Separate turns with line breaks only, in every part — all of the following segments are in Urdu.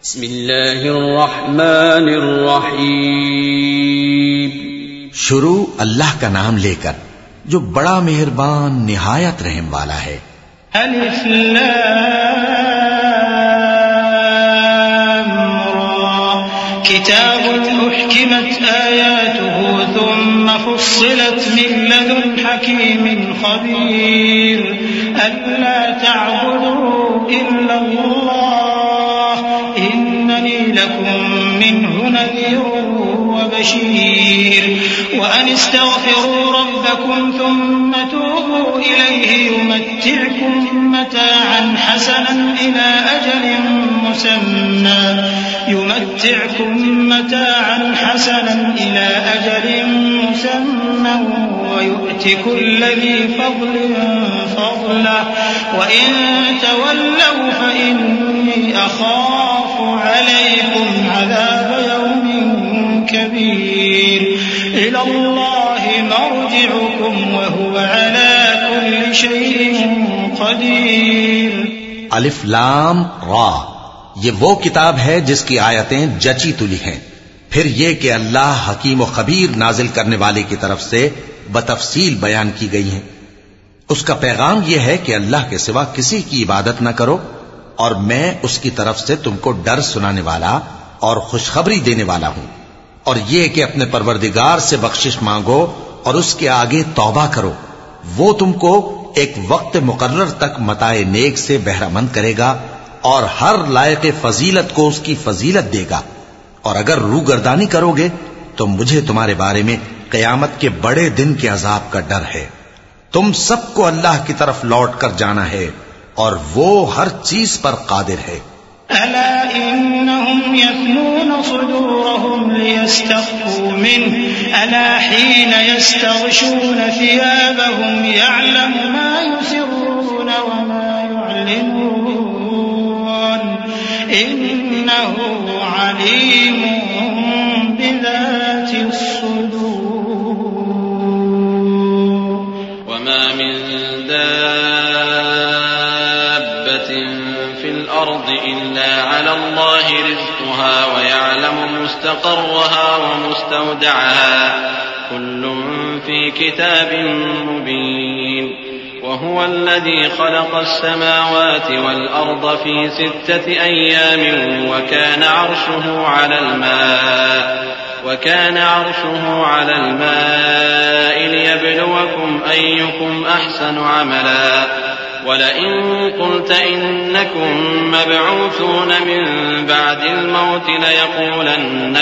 بسم اللہ الرحمن الرحیم.
شروع اللہ کا نام لے کر جو بڑا مہربان نہایت رحم والا ہے.
الف لام را کتاب احکمت آیاته ثم فصلت من لدن حکیم خبیر الا تعبدوا الا اللہ اننی لکم منه نذیر وبشیر وان استغفروا ربکم ثم توبوا الیہ يمتعكم متاعا حسنا إلى أجل مسمى ويؤت كل ذي فضل فضله وإن تولوا فإني أخاف عليكم عذاب يوم كبير إلى الله مرجعكم وهو على كل شيء قدير.
الف لام را یہ وہ کتاب ہے جس کی آیتیں جچی تلی ہیں. پھر یہ کہ اللہ حکیم و خبیر نازل کرنے والے کی طرف سے بتفصیل بیان کی گئی ہیں. اس کا پیغام یہ ہے کہ اللہ کے سوا کسی کی عبادت نہ کرو اور میں اس کی طرف سے تم کو ڈر سنانے والا اور خوشخبری دینے والا ہوں. اور یہ کہ اپنے پروردگار سے بخشش مانگو اور اس کے آگے توبہ کرو. وہ تم کو ایک وقت مقرر تک متاع نیک سے بہرہ مند کرے گا اور ہر لائق فضیلت کو اس کی فضیلت دے گا. اور اگر روگردانی کرو گے تو مجھے تمہارے بارے میں قیامت کے بڑے دن کے عذاب کا ڈر ہے. تم سب کو اللہ کی طرف لوٹ کر جانا ہے اور وہ ہر چیز پر قادر ہے.
ألا إنهم يثنون صدورهم ليستخفوا منه ألا حين يستغشون ثيابهم يعلم ما يسرون وما يعلنون إنه عليم بذات الصدور.
وما من دابة في الأرض إلا على الله رزقها ويعلم مستقرها ومستودعها كل في كتاب مبين. وهو الذي خلق السماوات والأرض في 6 أيام وكان عرشه على الماء ليبلوكم أيكم أحسن عملا ولئن قلت إنكم مبعوثون من بعد الموت ليقولن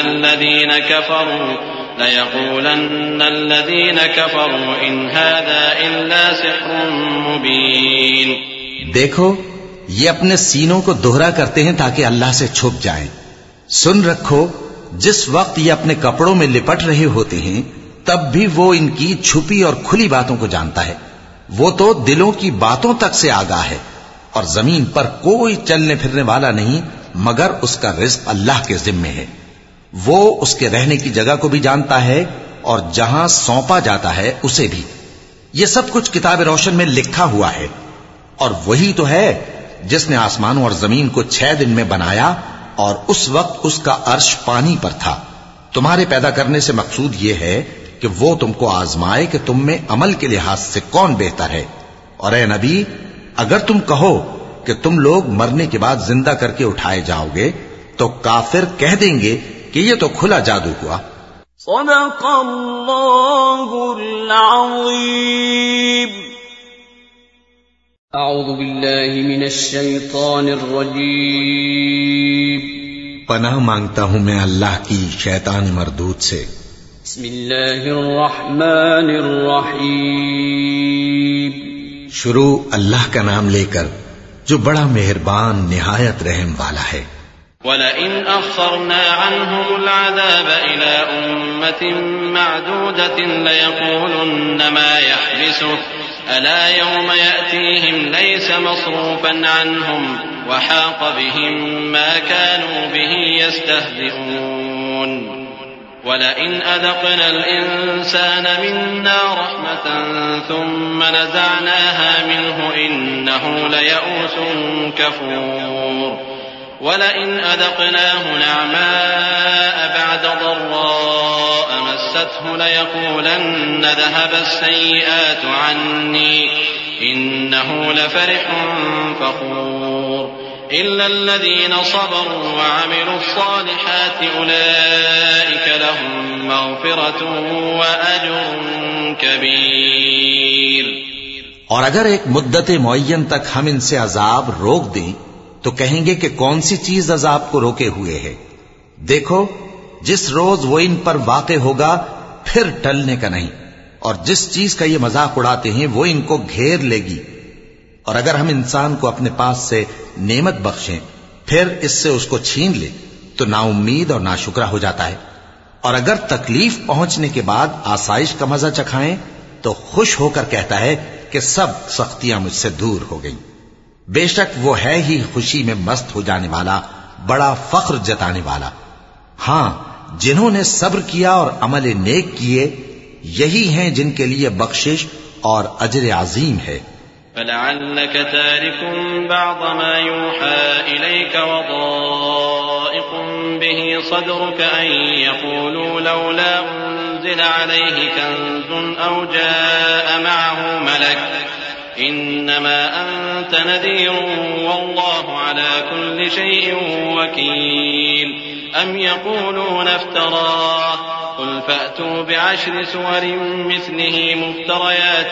الذين كفروا إن هذا إلا سحر مبين.
دیکھو یہ اپنے سینوں کو دوہرا کرتے ہیں تاکہ اللہ سے چھپ جائیں. سن رکھو جس وقت یہ اپنے کپڑوں میں لپٹ رہے ہوتے ہیں تب بھی وہ ان کی چھپی اور کھلی باتوں کو جانتا ہے. وہ تو دلوں کی باتوں تک سے آگاہ ہے. اور زمین پر کوئی چلنے پھرنے والا نہیں مگر اس کا رزق اللہ کے ذمے ہے. وہ اس کے رہنے کی جگہ کو بھی جانتا ہے اور جہاں سونپا جاتا ہے اسے بھی. یہ سب کچھ کتاب روشن میں لکھا ہوا ہے. اور وہی تو ہے جس نے آسمانوں اور زمین کو 6 دن میں بنایا اور اس وقت اس کا عرش پانی پر تھا. تمہارے پیدا کرنے سے مقصود یہ ہے کہ وہ تم کو آزمائے کہ تم میں عمل کے لحاظ سے کون بہتر ہے. اور اے نبی اگر تم کہو کہ تم لوگ مرنے کے بعد زندہ کر کے اٹھائے جاؤ گے تو کافر کہہ دیں گے کہ یہ تو کھلا جادو ہوا.
صدق اللہ العظیم.
اعوذ باللہ من الشیطان الرجیم.
پناہ مانگتا ہوں میں اللہ کی شیطان مردود سے.
بسم اللہ الرحمن الرحیم.
شروع اللہ کا نام لے کر جو بڑا مہربان نہایت رحم والا ہے.
وَلَئِنْ أَخَّرْنَا عَنْهُمُ الْعَذَابَ إِلَىٰ أُمَّةٍ مَّعْدُودَةٍ لَيَقُولُنَّ مَا يَحْبِسُهُ أَلَا يَوْمَ يَأْتِيهِمْ لَيْسَ مَصْرُوفًا عَنْهُمْ وَحَاقَ بِهِم مَّا كَانُوا بِهِ يَسْتَهْزِئُونَ. وَلَئِنْ أَذَقْنَا الْإِنسَانَ مِنَّا رَحْمَةً ثُمَّ نَزَعْنَاهَا مِنْهُ إِنَّهُ لَيَئُوسٌ كَفُورٌ. ولئن أذقناه نعماء بعد ضراء مسته ليقولن ذهب السيئات عني إنه لفرح فخور إلا الذين صبروا وعملوا الصالحات أولئك لهم مغفرة وأجر كبير.
اور اگر ایک مدت معین تک ہم ان سے عذاب روک دیں تو کہیں گے کہ کون سی چیز عذاب کو روکے ہوئے ہے؟ دیکھو جس روز وہ ان پر واقع ہوگا پھر ٹلنے کا نہیں، اور جس چیز کا یہ مذاق اڑاتے ہیں وہ ان کو گھیر لے گی. اور اگر ہم انسان کو اپنے پاس سے نعمت بخشیں پھر اس سے اس کو چھین لے تو نا امید اور ناشکرا ہو جاتا ہے. اور اگر تکلیف پہنچنے کے بعد آسائش کا مزہ چکھائیں تو خوش ہو کر کہتا ہے کہ سب سختیاں مجھ سے دور ہو گئیں. بے شک وہ ہے ہی خوشی میں مست ہو جانے والا، بڑا فخر جتانے والا. ہاں جنہوں نے صبر کیا اور عمل نیک کیے یہی ہیں جن کے لیے بخشش اور اجر عظیم ہے.
فلعلك تارك بعض ما يوحى إليك وضائق به صدرك أن يقولوا لولا أنزل عليه كنز أو جاء معه ملك إنما أنت نذير والله على كل شيء وكيل. أم يقولون افتراه قل فأتوا بعشر سور مثله مفتريات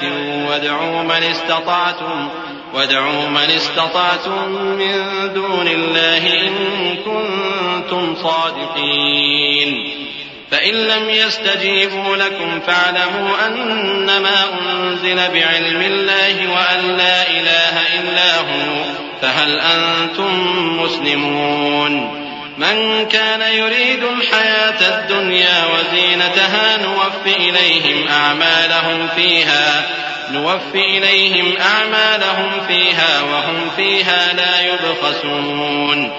وادعوا من استطعتم من دون الله إن كنتم صادقين. فإن لم يستجيبوا لكم فاعلموا أنما أنزل بعلم الله وأن لا إله إلا هو فهل أنتم مسلمون. من كان يريد الحياة الدنيا وزينتها نوفي إليهم أعمالهم فيها وهم فيها لا يبخسون.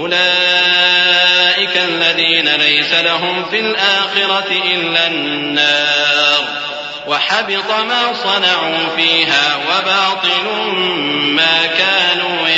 أولئك الذين ليس لهم في الآخرة إلا النار وحبط ما صنعوا فيها وباطل ما كانوا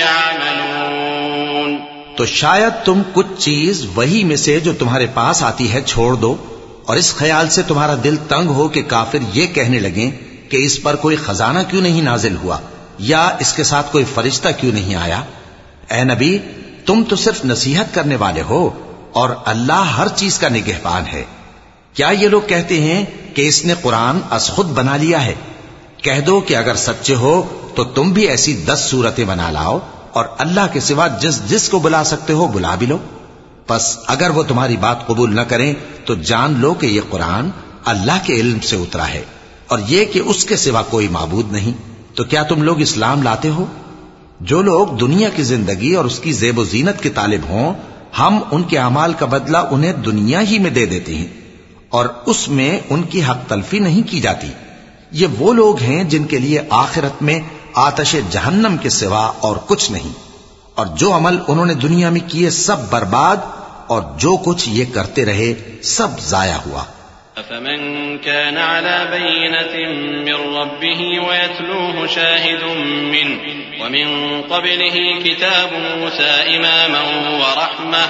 يعملون.
تو شاید تم کچھ چیز وہی میں سے جو تمہارے پاس آتی ہے چھوڑ دو، اور اس خیال سے تمہارا دل تنگ ہو کہ کافر یہ کہنے لگیں کہ اس پر کوئی خزانہ کیوں نہیں نازل ہوا یا اس کے ساتھ کوئی فرشتہ کیوں نہیں آیا. اے نبی تم تو صرف نصیحت کرنے والے ہو اور اللہ ہر چیز کا نگہبان ہے. کیا یہ لوگ کہتے ہیں کہ اس نے قرآن از خود بنا لیا ہے؟ کہہ دو کہ اگر سچے ہو تو تم بھی ایسی 10 صورتیں بنا لاؤ اور اللہ کے سوا جس کو بلا سکتے ہو بلا بھی لو. پس اگر وہ تمہاری بات قبول نہ کریں تو جان لو کہ یہ قرآن اللہ کے علم سے اترا ہے اور یہ کہ اس کے سوا کوئی معبود نہیں. تو کیا تم لوگ اسلام لاتے ہو؟ جو لوگ دنیا کی زندگی اور اس کی زیب و زینت کے طالب ہوں ہم ان کے اعمال کا بدلہ انہیں دنیا ہی میں دے دیتے ہیں اور اس میں ان کی حق تلفی نہیں کی جاتی. یہ وہ لوگ ہیں جن کے لیے آخرت میں آتش جہنم کے سوا اور کچھ نہیں، اور جو عمل انہوں نے دنیا میں کیے سب برباد اور جو کچھ یہ کرتے رہے سب ضائع ہوا.
أفمن كان على بينة من ربه ويتلوه شاهد منه ومن قبله كتاب موسى إماما ورحمة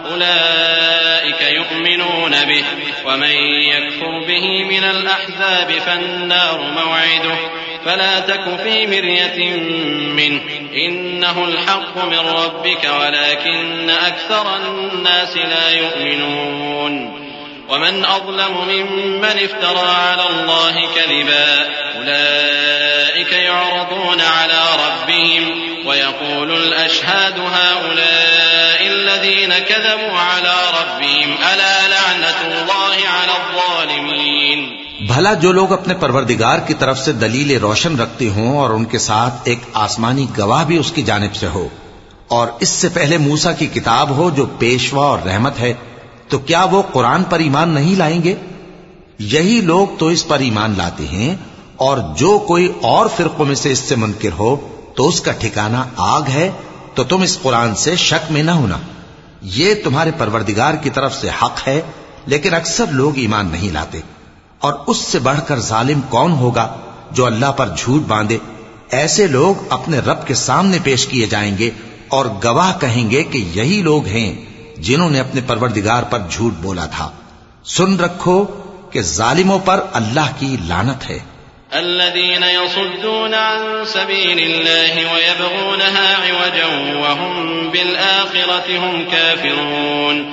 أولئك يؤمنون به ومن يكفر به من الأحزاب فالنار موعده فلا تك في مرية منه إنه الحق من ربك ولكن أكثر الناس لا يؤمنون. ومن أظلم ممن افترى على الله كذبا أولئك يعرضون على ربهم ويقول الأشهاد هؤلاء الذين كذبوا على ربهم ألا لعنة الله على الظالمين.
بھلا جو لوگ اپنے پروردگار کی طرف سے دلیل روشن رکھتے ہوں اور ان کے ساتھ ایک آسمانی گواہ بھی اس کی جانب سے ہو اور اس سے پہلے موسیٰ کی کتاب ہو جو پیشوا اور رحمت ہے، تو کیا وہ قرآن پر ایمان نہیں لائیں گے؟ یہی لوگ تو اس پر ایمان لاتے ہیں، اور جو کوئی اور فرقوں میں سے اس سے منکر ہو تو اس کا ٹھکانہ آگ ہے. تو تم اس قرآن سے شک میں نہ ہونا، یہ تمہارے پروردگار کی طرف سے حق ہے، لیکن اکثر لوگ ایمان نہیں لاتے. اور اس سے بڑھ کر ظالم کون ہوگا جو اللہ پر جھوٹ باندھے؟ ایسے لوگ اپنے رب کے سامنے پیش کیے جائیں گے اور گواہ کہیں گے کہ یہی لوگ ہیں جنہوں نے اپنے پروردگار پر جھوٹ بولا تھا۔ سن رکھو کہ ظالموں پر اللہ کی لعنت ہے۔
الذين يصدون عن سبيل الله ويبغونها عوجا وهم بالآخرة هم كافرون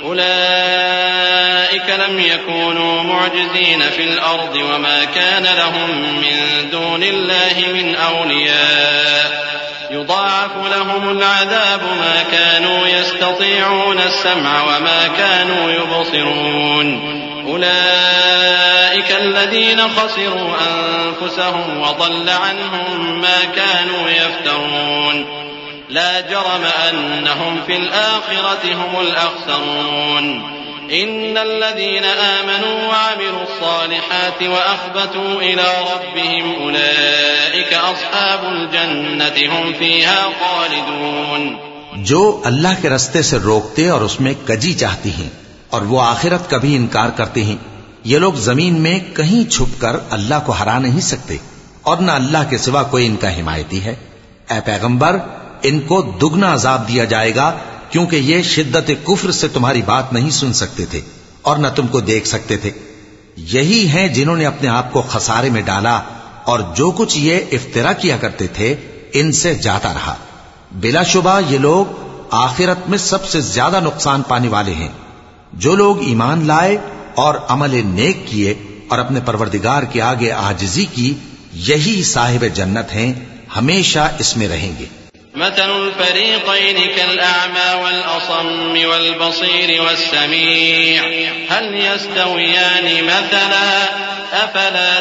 أولئك لم يكونوا معجزين في الأرض وما كان لهم من دون الله من أولياء يضاعف لهم العذاب ما كانوا يستطيعون السمع وما كانوا يبصرون أولئك الذين خسروا أنفسهم وضل عنهم ما كانوا يفترون لا جرم أنهم في الآخرة هم الأخسرون إن الذين آمنوا وعملوا الصالحات وأخبتوا إلى ربهم أولئك أصحاب الجنة هم فيها خالدون۔
جو اللہ کے رستے سے روکتے اور اس میں کجی چاہتی ہیں اور وہ آخرت کا بھی انکار کرتے ہیں، یہ لوگ زمین میں کہیں چھپ کر اللہ کو ہرا نہیں سکتے اور نہ اللہ کے سوا کوئی ان کا حمایتی ہے۔ اے پیغمبر، ان کو دگنا عذاب دیا جائے گا کیونکہ یہ شدت کفر سے تمہاری بات نہیں سن سکتے تھے اور نہ تم کو دیکھ سکتے تھے۔ یہی ہیں جنہوں نے اپنے آپ کو خسارے میں ڈالا اور جو کچھ یہ افترا کیا کرتے تھے ان سے جاتا رہا۔ بلا شبہ یہ لوگ آخرت میں سب سے زیادہ نقصان پانے والے ہیں۔ جو لوگ ایمان لائے اور عمل نیک کیے اور اپنے پروردگار کے آگے عاجزی کی، یہی صاحب جنت ہیں، ہمیشہ اس میں رہیں گے۔
مثل الفريقين كالأعمى والأصم والبصير والسميع هل يستويان مثلا أفلا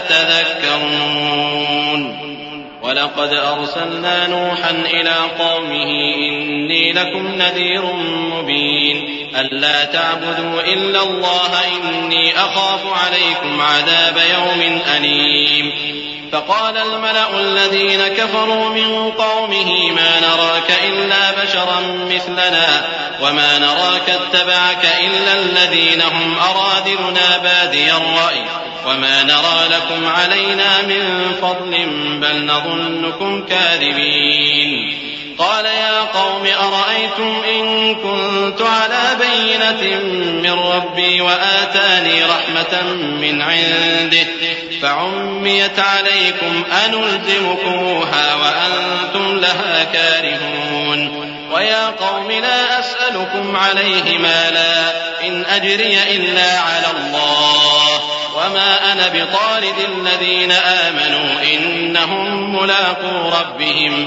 تذكرون ولقد أرسلنا نوحا إلى قومه إني لكم نذير مبين ألا تعبدوا إلا الله إني أخاف عليكم عذاب يوم أليم فقال الملأ الذين كفروا من قومه ما نراك إلا بشرا مثلنا وما نراك اتبعك إلا الذين هم أرادلنا بادي الرأي وما نرى لكم علينا من فضل بل نظنكم كاذبين قال يا قوم أرأيتم إن كنت على بينة من ربي وآتاني رحمة من عنده فعميت عليكم أنلزمكموها وأنتم لها كارهون ويا قوم لا أسألكم عليه مالا إن أجري إلا على الله وما أنا بطارد الذين آمنوا إنهم ملاقو ربهم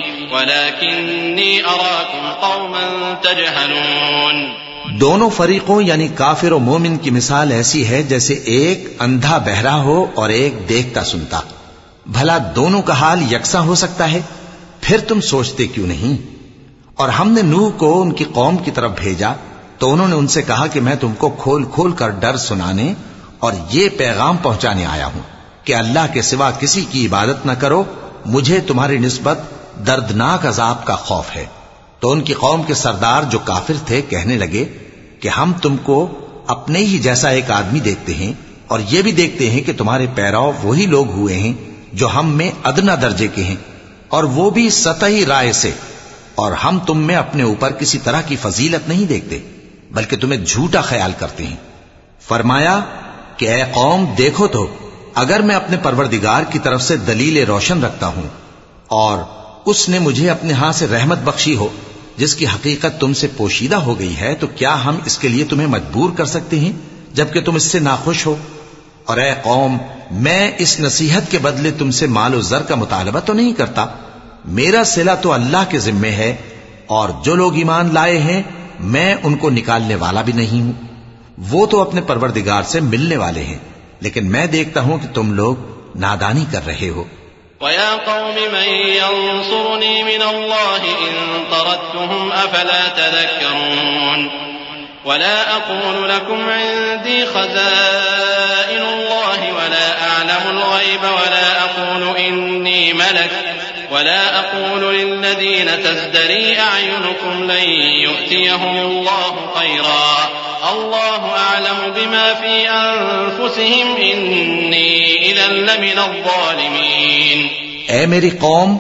ولكني أراكم قوما تجهلون۔
دونوں فریقوں یعنی کافر و مومن کی مثال ایسی ہے جیسے ایک اندھا بہرا ہو اور ایک دیکھتا سنتا۔ بھلا دونوں کا حال یکساں ہو سکتا ہے؟ پھر تم سوچتے کیوں نہیں؟ اور ہم نے نوح کو ان کی قوم کی طرف بھیجا تو انہوں نے ان سے کہا کہ میں تم کو کھول کھول کر ڈر سنانے اور یہ پیغام پہنچانے آیا ہوں کہ اللہ کے سوا کسی کی عبادت نہ کرو، مجھے تمہاری نسبت دردناک عذاب کا خوف ہے۔ تو ان کی قوم کے سردار جو کافر تھے کہنے لگے کہ ہم تم کو اپنے ہی جیسا ایک آدمی دیکھتے ہیں اور یہ بھی دیکھتے ہیں کہ تمہارے پیرو وہی لوگ ہوئے ہیں جو ہم میں ادنا درجے کے ہیں اور وہ بھی سطحی رائے سے، اور ہم تم میں اپنے اوپر کسی طرح کی فضیلت نہیں دیکھتے بلکہ تمہیں جھوٹا خیال کرتے ہیں۔ فرمایا کہ اے قوم دیکھو تو اگر میں اپنے پروردگار کی طرف سے دلیل روشن رکھتا ہوں اور اس نے مجھے اپنے ہاں سے رحمت بخشی ہو جس کی حقیقت تم سے پوشیدہ ہو گئی ہے، تو کیا ہم اس کے لیے تمہیں مجبور کر سکتے ہیں جبکہ تم اس سے ناخوش ہو؟ اور اے قوم، میں اس نصیحت کے بدلے تم سے مال و زر کا مطالبہ تو نہیں کرتا، میرا صلہ تو اللہ کے ذمے ہے، اور جو لوگ ایمان لائے ہیں میں ان کو نکالنے والا بھی نہیں ہوں، وہ تو اپنے پروردگار سے ملنے والے ہیں، لیکن میں دیکھتا ہوں کہ تم لوگ نادانی کر رہے ہو۔
وَيَا قَوْمِ مَن يَنصُرُنِي مِنَ اللَّهِ إِن طَرَدتُّهُمْ أَفَلَا تَذَكَّرُونَ وَلَا أَقُولُ لَكُمْ عِندِي خَزَائِنُ اللَّهِ وَلَا أَعْلَمُ الْغَيْبَ وَلَا أَقُولُ إِنِّي مَلَكٌ وَلَا أَقُولُ لِلَّذِينَ تَزْدَرِي أَعْيُنُكُمْ لَن يُؤْتِيَهُمُ اللَّهُ خَيْرًا اللہ اعلم بما فی انفسہم انی اذا لمن الظالمین۔
اے میری قوم،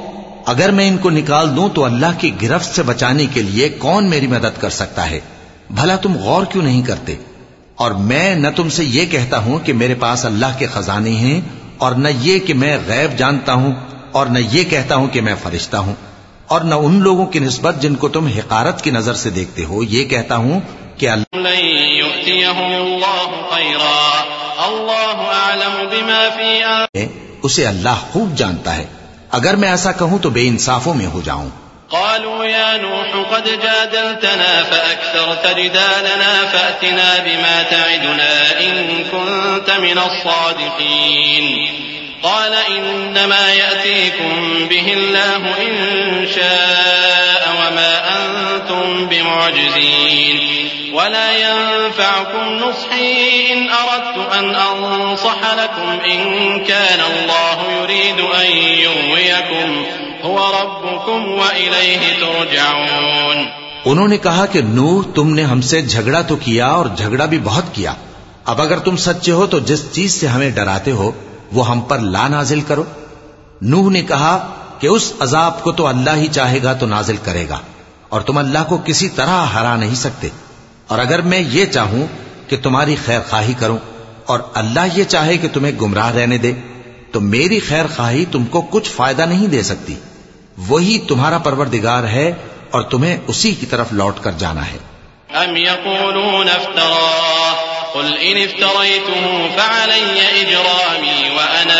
اگر میں ان کو نکال دوں تو اللہ کی گرفت سے بچانے کے لیے کون میری مدد کر سکتا ہے؟ بھلا تم غور کیوں نہیں کرتے؟ اور میں نہ تم سے یہ کہتا ہوں کہ میرے پاس اللہ کے خزانے ہیں، اور نہ یہ کہ میں غیب جانتا ہوں، اور نہ یہ کہتا ہوں کہ میں فرشتہ ہوں، اور نہ ان لوگوں کی نسبت جن کو تم حقارت کی نظر سے دیکھتے ہو یہ کہتا ہوں کہ
لن يؤتيهم الله خيرا الله أعلم بما في
اسے اللہ خوب جانتا ہے، اگر میں ایسا کہوں تو بے انصافوں میں ہو جاؤں۔
قالوا يا نوح قد جادلتنا فأكثرت جدالنا فأتنا بما تعدنا إن كنت من الصادقين قال إنما يأتيكم به الله إن شاء وما أنتم بمعجزين ولا ينفعكم نصحي إن أردت أن أنصح لكم إن كان الله يريد أن يغويكم هو ربكم وإليه ترجعون۔
انہوں نے کہا کہ نوح تم نے ہم سے جھگڑا تو کیا اور جھگڑا بھی بہت کیا، اب اگر تم سچے ہو تو جس چیز سے ہمیں ڈراتے ہو وہ ہم پر لا نازل کرو۔ نوح نے کہا کہ اس عذاب کو تو اللہ ہی چاہے گا تو نازل کرے گا، اور تم اللہ کو کسی طرح ہرا نہیں سکتے، اور اگر میں یہ چاہوں کہ تمہاری خیر خواہی کروں اور اللہ یہ چاہے کہ تمہیں گمراہ رہنے دے تو میری خیر خواہی تم کو کچھ فائدہ نہیں دے سکتی۔ وہی تمہارا پروردگار ہے اور تمہیں اسی کی طرف لوٹ کر جانا ہے۔
ام یقولون افتراه قل ان افتریته فعلی اجرامی وانا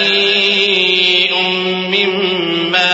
بریء مما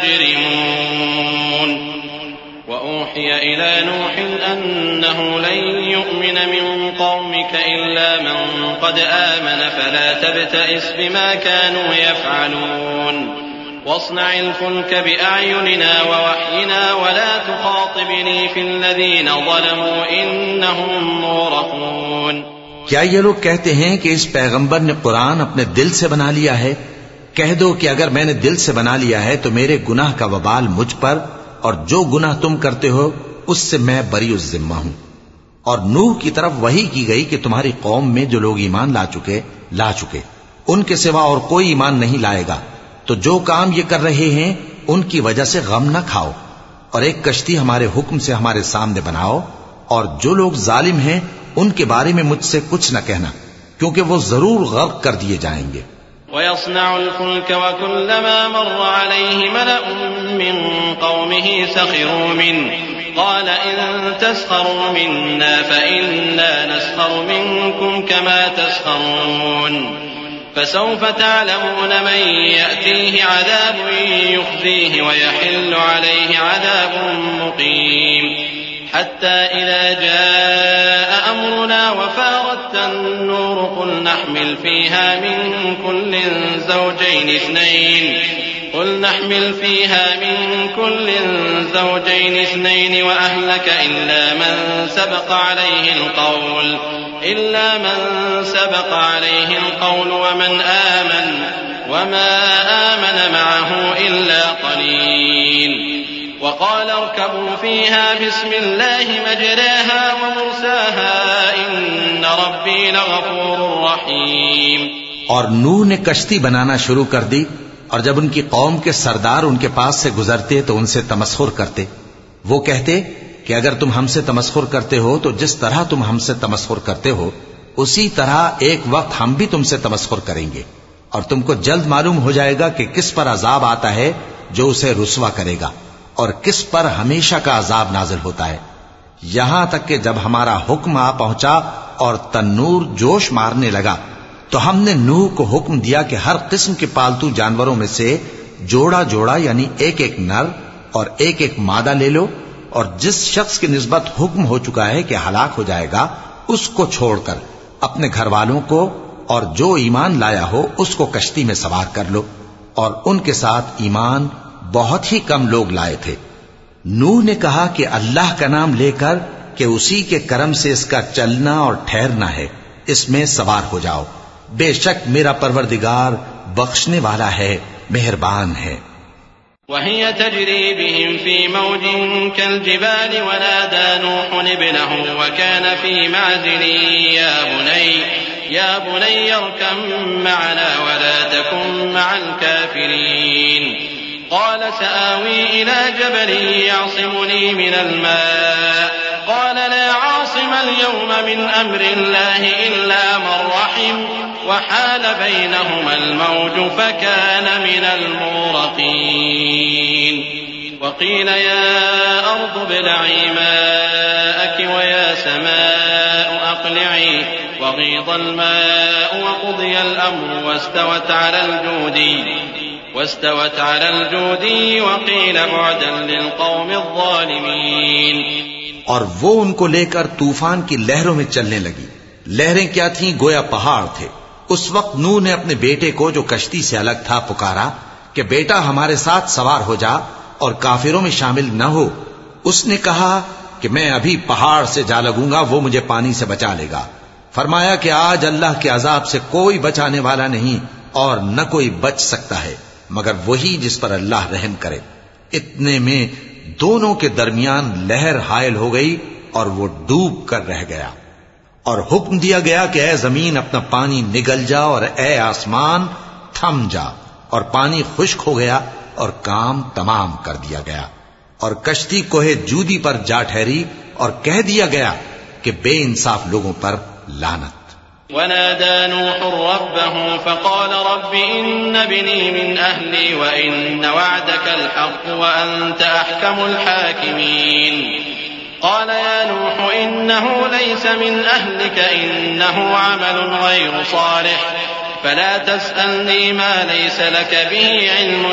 تجرمون وأوحي إلى نوح أنه لن يؤمن من قومك إلا من قد آمن فلا تبتئس بما كانوا يفعلون واصنع الفلك بأعيننا ووحينا ولا تخاطبني في الذين ظلموا إنهم مغرقون۔
کیا یہ لوگ کہتے ہیں کہ اس پیغمبر نے قرآن اپنے دل سے بنا لیا ہے؟ کہہ دو کہ اگر میں نے دل سے بنا لیا ہے تو میرے گناہ کا وبال مجھ پر، اور جو گناہ تم کرتے ہو اس سے میں بری الذمہ ہوں۔ اور نوح کی طرف وحی کی گئی کہ تمہاری قوم میں جو لوگ ایمان لا چکے ان کے سوا اور کوئی ایمان نہیں لائے گا، تو جو کام یہ کر رہے ہیں ان کی وجہ سے غم نہ کھاؤ، اور ایک کشتی ہمارے حکم سے ہمارے سامنے بناؤ، اور جو لوگ ظالم ہیں ان کے بارے میں مجھ سے کچھ نہ کہنا، کیونکہ وہ ضرور غرق کر دیے جائیں گے۔
ويصنع الفلك وكلما مر عليه ملأ من قومه سخروا منه قال إن تسخروا منا فإنا نسخر منكم كما تسخرون فسوف تعلمون من يأتيه عذاب يخزيه ويحل عليه عذاب مقيم حتى إذا جاء أمرنا وفارت النور قل نحمل فيها من كل زوجين اثنين وأهلك إلا من سبق عليه القول ومن آمن وما آمن معه إلا قليل وقال اركبوا فيها بسم الله مجراها ومرساها إن ربي لغفور رحيم۔
اور نوح نے کشتی بنانا شروع کر دی، اور جب ان کی قوم کے سردار ان کے پاس سے گزرتے تو ان سے تمسخر کرتے۔ وہ کہتے کہ اگر تم ہم سے تمسخر کرتے ہو تو جس طرح تم ہم سے تمسخر کرتے ہو اسی طرح ایک وقت ہم بھی تم سے تمسخر کریں گے، اور تم کو جلد معلوم ہو جائے گا کہ کس پر عذاب آتا ہے جو اسے رسوا کرے گا، اور کس پر ہمیشہ کا عذاب نازل ہوتا ہے، یہاں تک کہ جب ہمارا حکم آ پہنچا اور تنور جوش مارنے لگا تو ہم نے نوح کو حکم دیا کہ ہر قسم کے پالتو جانوروں میں سے جوڑا جوڑا یعنی ایک ایک نر اور ایک ایک مادہ لے لو، اور جس شخص کی نسبت حکم ہو چکا ہے کہ ہلاک ہو جائے گا اس کو چھوڑ کر اپنے گھر والوں کو اور جو ایمان لایا ہو اس کو کشتی میں سوار کر لو، اور ان کے ساتھ ایمان بہت ہی کم لوگ لائے تھے۔ نوح نے کہا کہ اللہ کا نام لے کر کہ اسی کے کرم سے اس کا چلنا اور ٹھہرنا ہے، اس میں سوار ہو جاؤ، بے شک میرا پروردگار بخشنے والا ہے، مہربان ہے۔
وهي تجري بهم في موج كالجبال ونادى نوح ابنه وكان في معزل يا بني اركب معنا ولا تكن مع الكافرين قال سآوي إلى جبل يعصمني من الماء قال لا عاصم اليوم من أمر الله إلا من رحم وحال بينهما الموج فكان من المغرقين وقيل يا أرض ابلعي ماءك ويا سماء أقلعي وغيض الماء وقضي الأمر واستوت على الجودي وقيل بعدا للقوم الظالمين.
اور وہ ان کو لے کر طوفان کی لہروں میں چلنے لگی. لہریں کیا تھیں؟ گویا پہاڑ تھے. اس وقت نوح نے اپنے بیٹے کو جو کشتی سے الگ تھا پکارا کہ بیٹا ہمارے ساتھ سوار ہو جا اور کافروں میں شامل نہ ہو. اس نے کہا کہ میں ابھی پہاڑ سے جا لگوں گا، وہ مجھے پانی سے بچا لے گا. فرمایا کہ آج اللہ کے عذاب سے کوئی بچانے والا نہیں اور نہ کوئی بچ سکتا ہے مگر وہی جس پر اللہ رحم کرے. اتنے میں دونوں کے درمیان لہر حائل ہو گئی اور وہ ڈوب کر رہ گیا. اور حکم دیا گیا کہ اے زمین اپنا پانی نگل جا اور اے آسمان تھم جا، اور پانی خشک ہو گیا اور کام تمام کر دیا گیا. اور کشتی کوہ جودی پر جا ٹھہری اور کہہ دیا گیا کہ بے انصاف لوگوں پر لعنت.
ونادى نوح ربه فقال رب إن ابني من أهلي وإن وعدك الحق وأنت أحكم الحاكمين. قال يا نوح إنه ليس من أهلك إنه عمل غير صالح فلا تسألني ما ليس لك به علم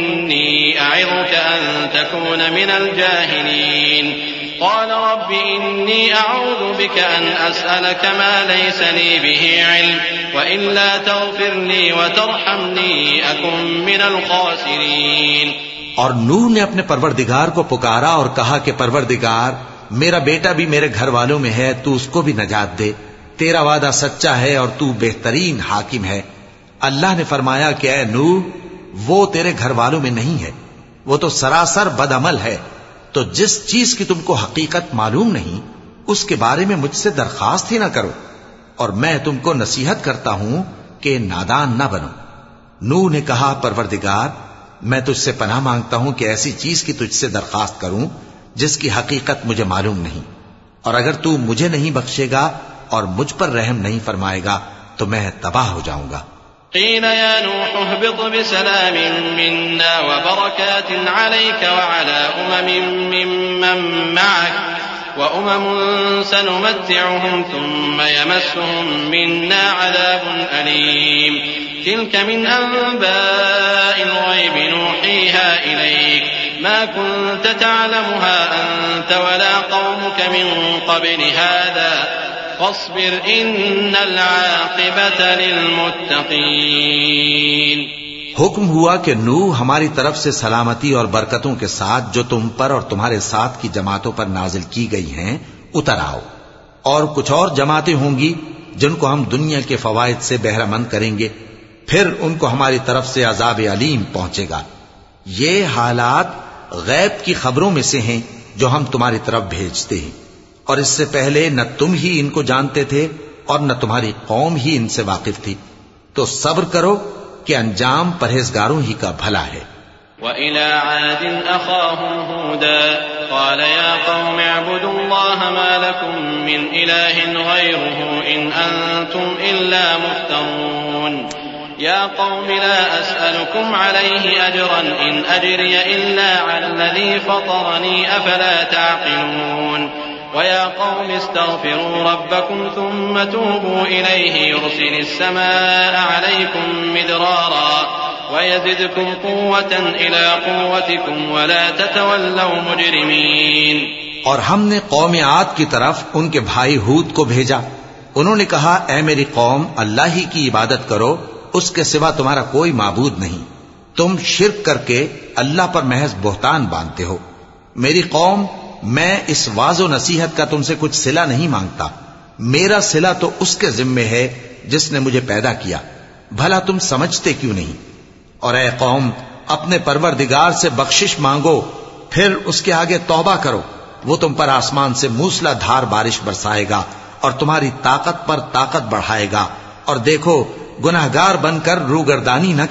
إني أعظك أن تكون من الجاهلين. قال رب إني أعوذ بك أن أسألك ما ليس لي به علم وإلا تغفر لي وترحمني أكن من الخاسرين.
اور نوح نے اپنے پروردگار کو پکارا اور کہا کہ پروردگار میرا بیٹا بھی میرے گھر والوں میں ہے، تو اس کو بھی نجات دے. تیرا وعدہ سچا ہے اور تو بہترین حاکم ہے. اللہ نے فرمایا کہ اے نوح وہ تیرے گھر والوں میں نہیں ہے، وہ تو سراسر بد عمل ہے. تو جس چیز کی تم کو حقیقت معلوم نہیں اس کے بارے میں مجھ سے درخواست ہی نہ کرو، اور میں تم کو نصیحت کرتا ہوں کہ نادان نہ بنو. نوح نے کہا پروردگار میں تجھ سے پناہ مانگتا ہوں کہ ایسی چیز کی تجھ سے درخواست کروں جس کی حقیقت مجھے معلوم نہیں، اور اگر تو مجھے نہیں بخشے گا اور مجھ پر رحم نہیں فرمائے گا تو میں تباہ ہو جاؤں گا.
قيل يا نوح اهبط بسلام منا وبركات عليك وعلى ممن معك وأمم سنمتعهم ثم يمسهم منا عذاب أليم. تلك من أنباء الغيب نوحيها إليك ما كنت تعلمها أنت ولا قومك من قبل هذا فاصبر ان العاقبۃ للمتقین.
حکم ہوا کہ نوح ہماری طرف سے سلامتی اور برکتوں کے ساتھ جو تم پر اور تمہارے ساتھ کی جماعتوں پر نازل کی گئی ہیں اتر آؤ، اور کچھ اور جماعتیں ہوں گی جن کو ہم دنیا کے فوائد سے بہرہ مند کریں گے، پھر ان کو ہماری طرف سے عذاب علیم پہنچے گا. یہ حالات غیب کی خبروں میں سے ہیں جو ہم تمہاری طرف بھیجتے ہیں، اور اس سے پہلے نہ تم ہی ان کو جانتے تھے اور نہ تمہاری قوم ہی ان سے واقف تھی. تو صبر کرو کہ انجام پرہیزگاروں ہی کا بھلا ہے.
وَإِلَىٰ عَادٍ أَخَاهُمْ هُودًا قَالَ يَا قَوْمِ اعْبُدُوا اللَّهَ مَا لَكُم مِّنْ إِلَٰهٍ غَيْرُهُ إِنْ أَنتُمْ إِلَّا مُفْتَرُونَ. يَا قَوْمِ لَا أَسْأَلُكُمْ عَلَيْهِ أَجْرًا إِنْ أَجْرِيَ إِلَّا عَلَى الَّذِي فَطَرَنِي أَفَلَا تَعْقِلُونَ. وَيَا قَوْمِ اسْتَغْفِرُوا رَبَّكُمْ ثُمَّ تُوبُوا إِلَيْهِ يُرْسِلِ السَّمَاءَ عَلَيْكُمْ مِدْرَارًا وَيَزِدْكُمْ قُوَّةً إِلَىٰ قُوَّتِكُمْ وَلَا تَتَوَلَّوْا مُجْرِمِينَ.
اور ہم نے قوم عاد کی طرف ان کے بھائی ہود کو بھیجا. انہوں نے کہا اے میری قوم اللہ ہی کی عبادت کرو، اس کے سوا تمہارا کوئی معبود نہیں. تم شرک کر کے اللہ پر محض بہتان باندھتے ہو. میری قوم میں اس واض و نصیحت کا تم سے کچھ صلہ نہیں مانگتا، میرا صلہ تو اس کے ذمے ہے جس نے مجھے پیدا کیا. بھلا تم سمجھتے کیوں نہیں؟ اور اے قوم اپنے پروردگار سے بخشش مانگو، پھر اس کے آگے توبہ کرو، وہ تم پر آسمان سے موسلا دھار بارش برسائے گا اور تمہاری طاقت پر طاقت بڑھائے گا. اور دیکھو گناہگار بن کر روگردانی نہ کرو.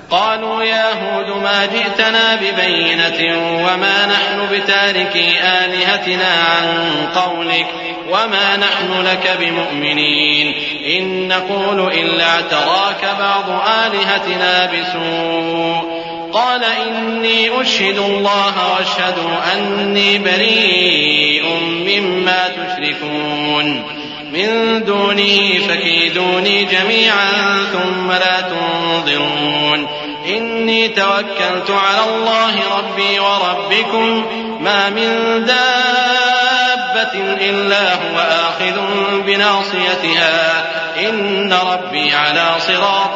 قالوا يا هود ما جئتنا ببينة وما نحن بتاركي آلهتنا عن قولك وما نحن لك بمؤمنين إن نقول إلا اعتراك بعض آلهتنا بسوء قال إني أشهد الله واشهدوا أني بريء مما تشركون من دونه فكيدوني جميعا ثم لا تنظرون إني توكلت على الله ربي وربكم ما من دابة إلا هو آخذ بناصيتها إن ربي على صراط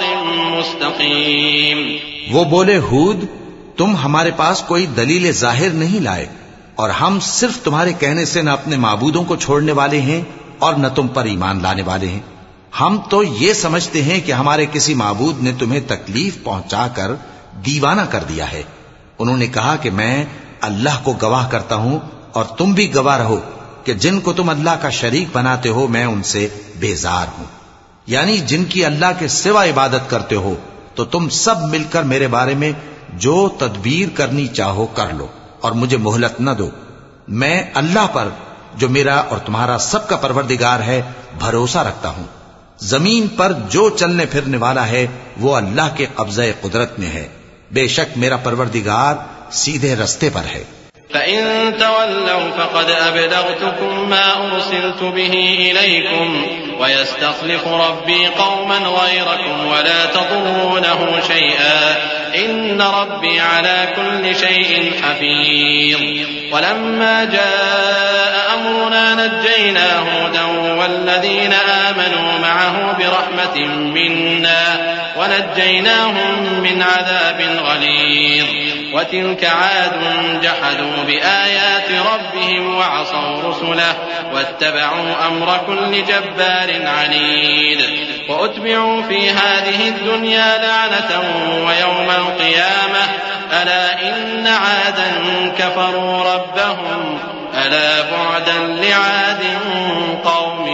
مستقيم.
وہ بولے ہود تم ہمارے پاس کوئی دلیل ظاہر نہیں لائے اور ہم صرف تمہارے کہنے سے نہ اپنے معبودوں کو چھوڑنے والے ہیں اور نہ تم پر ایمان لانے والے ہیں. ہم تو یہ سمجھتے ہیں کہ ہمارے کسی معبود نے تمہیں تکلیف پہنچا کر دیوانہ کر دیا ہے. انہوں نے کہا کہ میں اللہ کو گواہ کرتا ہوں اور تم بھی گواہ رہو کہ جن کو تم اللہ کا شریک بناتے ہو میں ان سے بیزار ہوں. یعنی جن کی اللہ کے سوا عبادت کرتے ہو تو تم سب مل کر میرے بارے میں جو تدبیر کرنی چاہو کر لو اور مجھے مہلت نہ دو. میں اللہ پر جو میرا اور تمہارا سب کا پروردگار ہے بھروسہ رکھتا ہوں. زمین پر جو چلنے پھرنے والا ہے وہ اللہ کے قبضہ قدرت میں ہے. بے شک میرا پروردگار سیدھے رستے پر ہے.
فَإِن تَوَلَّوْا فَقَدْ أَبْلَغْتُكُم مَّا أُرْسِلْتُ بِهِ إِلَيْكُمْ وَيَسْتَخْلِفُ رَبِّي قَوْمًا غَيْرَكُمْ وَلَا تَضُرُّونَهُ شَيْئًا إِنَّ رَبِّي عَلَى كُلِّ شَيْءٍ حَفِيظٌ. وَلَمَّا جَاءَ أَمْرُنَا نَجَّيْنَا هُودًا وَالَّذِينَ آمَنُوا مَعَهُ بِرَحْمَةٍ مِّنَّا ونجيناهم من عذاب غليظ. وتلك عاد جحدوا بآيات ربهم وعصوا رسله واتبعوا أمر كل جبار عنيد. وأتبعوا في هذه الدنيا لعنة ويوم القيامة ألا إن عادا كفروا ربهم ألا بعدا لعاد قوم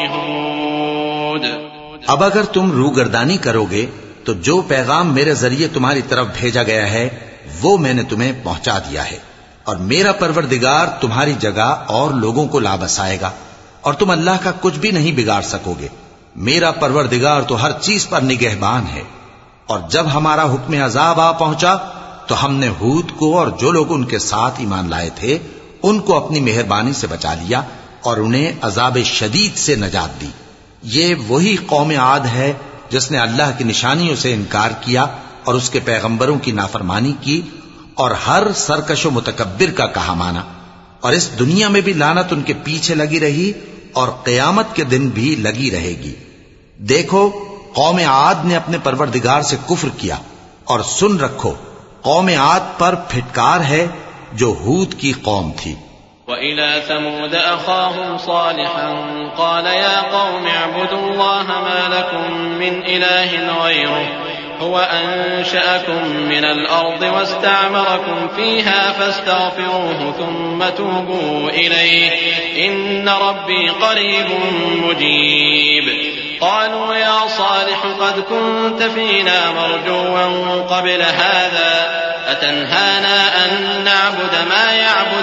هود.
اب اگر تم روگردانی کرو گے تو جو پیغام میرے ذریعے تمہاری طرف بھیجا گیا ہے وہ میں نے تمہیں پہنچا دیا ہے اور میرا پروردگار تمہاری جگہ اور لوگوں کو لا بسائے گا اور تم اللہ کا کچھ بھی نہیں بگاڑ سکو گے. میرا پروردگار تو ہر چیز پر نگہبان ہے. اور جب ہمارا حکم عذاب آ پہنچا تو ہم نے ہود کو اور جو لوگ ان کے ساتھ ایمان لائے تھے ان کو اپنی مہربانی سے بچا لیا اور انہیں عذاب شدید سے نجات دی. یہ وہی قوم عاد ہے جس نے اللہ کی نشانیوں سے انکار کیا اور اس کے پیغمبروں کی نافرمانی کی اور ہر سرکش و متکبر کا کہا مانا. اور اس دنیا میں بھی لعنت ان کے پیچھے لگی رہی اور قیامت کے دن بھی لگی رہے گی. دیکھو قوم عاد نے اپنے پروردگار سے کفر کیا اور سن رکھو قوم عاد پر پھٹکار ہے جو ہود کی قوم تھی.
وَإِلَى ثَمُودَ أَخَاهُمْ صَالِحًا قَالَ يَا قَوْمِ اعْبُدُوا اللَّهَ مَا لَكُم مِّنْ إِلَٰهٍ غَيْرُهُ هُوَ أَنشَأَكُم مِّنَ الْأَرْضِ وَاسْتَعْمَرَكُمْ فِيهَا فَاسْتَغْفِرُوهُ ثُمَّ تُوبُوا إِلَيْهِ إِنَّ رَبِّي قَرِيبٌ مُّجِيبٌ. قالوا يا صالح قد كنت فينا مرجوا قبل هذا أتنهانا أن نعبد ما يعبد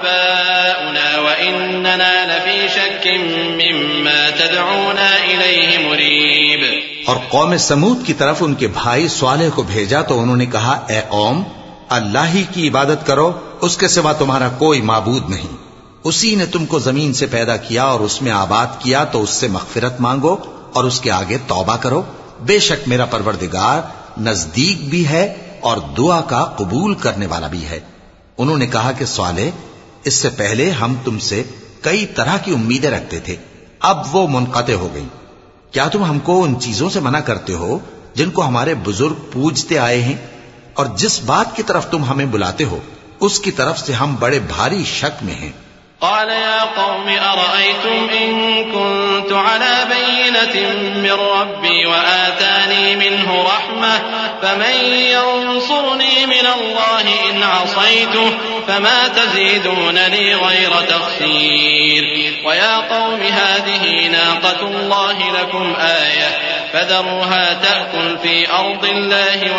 آباؤنا وإننا لفي شك مما تدعونا إليه مريب.
اور قوم سمود کی طرف ان کے بھائی صالح کو بھیجا تو انہوں نے کہا اے قوم اللہ ہی کی عبادت کرو اس کے سوا تمہارا کوئی معبود نہیں. اسی نے تم کو زمین سے پیدا کیا اور اس میں آباد کیا تو اس سے مغفرت مانگو اور اس کے آگے توبہ کرو. بے شک میرا پروردگار نزدیک بھی ہے اور دعا کا قبول کرنے والا بھی ہے. انہوں نے کہا کہ صالح اس سے پہلے ہم تم سے کئی طرح کی امیدیں رکھتے تھے اب وہ منقطع ہو گئی. کیا تم ہم کو ان چیزوں سے منع کرتے ہو جن کو ہمارے بزرگ پوجتے آئے ہیں اور جس بات کی طرف تم ہمیں بلاتے ہو اس کی طرف سے ہم بڑے بھاری شک میں ہیں.
قال يا قوم أرأيتم إن كنت على بينة من ربي وآتاني منه رحمة فمن ينصرني من الله إن عصيته فما تزيدونني غير تخسير. ويا قوم هذه ناقة الله لكم آية فذروها تأكل في أرض الله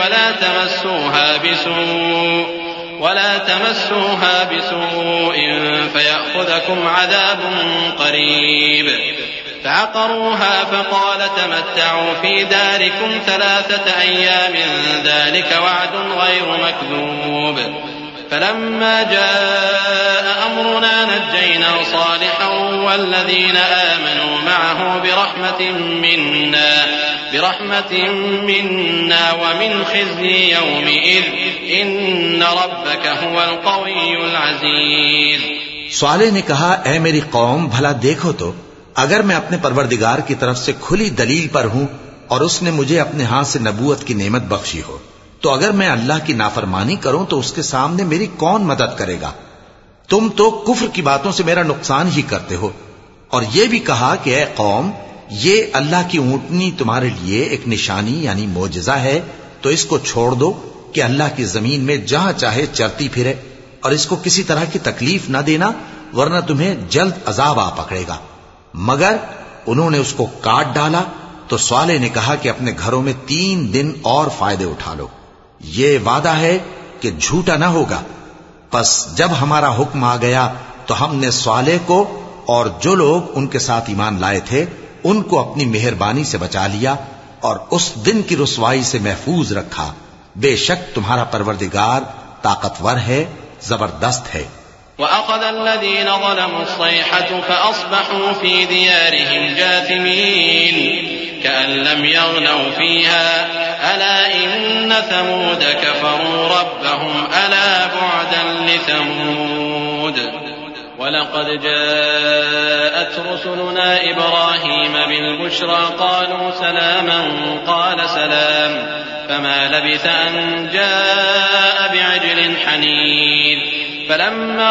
ولا تمسوها بسوء فيأخذكم عذاب قريب فعقروها فقال تمتعوا في داركم 3 أيام ذلك وعد غير مكذوب فلما جاء أمرنا نجينا صالحا والذين آمنوا معه برحمة منا ومن خزي يومئذ إن ربك هو القوي العزيز.
صالح نے کہا اے میری قوم بھلا دیکھو تو اگر میں اپنے پروردگار کی طرف سے کھلی دلیل پر ہوں اور اس نے مجھے اپنے ہاتھ سے نبوت کی نعمت بخشی ہو تو اگر میں اللہ کی نافرمانی کروں تو اس کے سامنے میری کون مدد کرے گا؟ تم تو کفر کی باتوں سے میرا نقصان ہی کرتے ہو. اور یہ بھی کہا کہ اے قوم یہ اللہ کی اونٹنی تمہارے لیے ایک نشانی یعنی معجزہ ہے تو اس کو چھوڑ دو کہ اللہ کی زمین میں جہاں چاہے چرتی پھرے اور اس کو کسی طرح کی تکلیف نہ دینا ورنہ تمہیں جلد عذاب آ پکڑے گا. مگر انہوں نے اس کو کاٹ ڈالا تو صالح نے کہا کہ اپنے گھروں میں 3 دن اور فائدے اٹھا لو، یہ وعدہ ہے کہ جھوٹا نہ ہوگا. پس جب ہمارا حکم آ گیا تو ہم نے صالح کو اور جو لوگ ان کے ساتھ ایمان لائے تھے ان کو اپنی مہربانی سے بچا لیا اور اس دن کی رسوائی سے محفوظ رکھا. بے شک تمہارا پروردگار طاقتور ہے، زبردست ہے.
وأخذ الذين ظلموا الصيحة فأصبحوا في ديارهم جاثمين كأن لم يغنوا فيها ألا إن ثمود كفروا ربهم ألا بعدا لثمود. ولقد جاءت رسلنا إبراهيم بالبشرى قالوا سلاما قال سلام فما لبث أن جاء بعجل حنيذ. فلما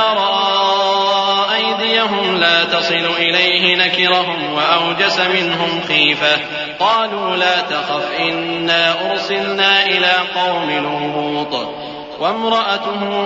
رأى أيديهم لا تصل إليه نكرهم وأوجس منهم خيفة قالوا لا تخف إنا أرسلنا إلى قوم لوط وامرأته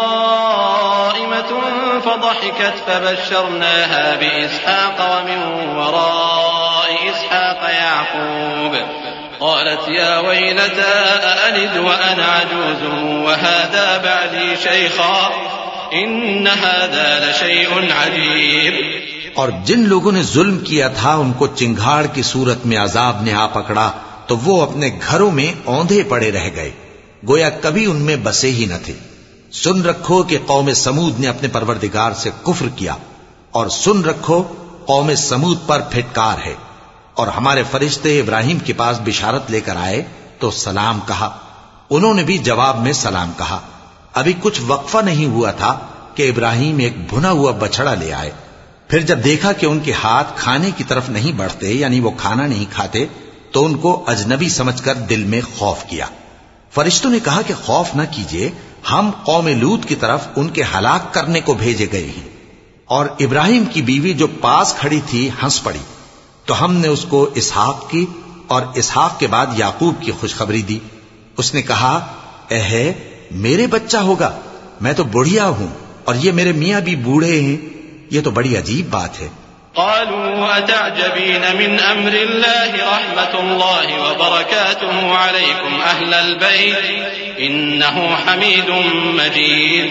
قائمة فضحكت فبشرناها بإسحاق ومن وراء إسحاق يعقوب قالت يا ويلتى أألد وأنا عجوز وهذا بعدي شيخا إن هذا لشيء عجيب.
اور جن لوگوں نے ظلم کیا تھا ان کو چنگھاڑ کی صورت میں عذاب نے آ پکڑا تو وہ اپنے گھروں میں اوندھے پڑے رہ گئے گویا کبھی ان میں بسے ہی نہ تھے. سن رکھو کہ قوم سمود نے اپنے پروردگار سے کفر کیا اور سن رکھو قوم سمود پر پھٹکار ہے. اور ہمارے فرشتے ابراہیم کے پاس بشارت لے کر آئے تو سلام کہا، انہوں نے بھی جواب میں سلام کہا. ابھی کچھ وقفہ نہیں ہوا تھا کہ ابراہیم ایک بھنا ہوا بچڑا لے آئے. پھر جب دیکھا کہ ان کے ہاتھ کھانے کی طرف نہیں بڑھتے یعنی وہ کھانا نہیں کھاتے تو ان کو اجنبی سمجھ کر دل میں خوف کیا. فرشتوں نے کہا کہ خوف نہ کیجیے، ہم قوم لوط کی طرف ان کے ہلاک کرنے کو بھیجے گئے ہیں. اور ابراہیم کی بیوی جو پاس کھڑی تھی ہنس پڑی تو ہم نے اس کو اسحاق کی اور اسحاق کے بعد یعقوب کی خوشخبری دی. اس نے کہا اے میرے بچہ ہوگا، میں تو بڑھیا ہوں اور یہ میرے میاں بھی بوڑھے ہیں، یہ تو بڑی عجیب بات ہے.
قالوا أتعجبين من أمر الله رحمة الله وبركاته عليكم أهل البيت إنه حميد مجيد.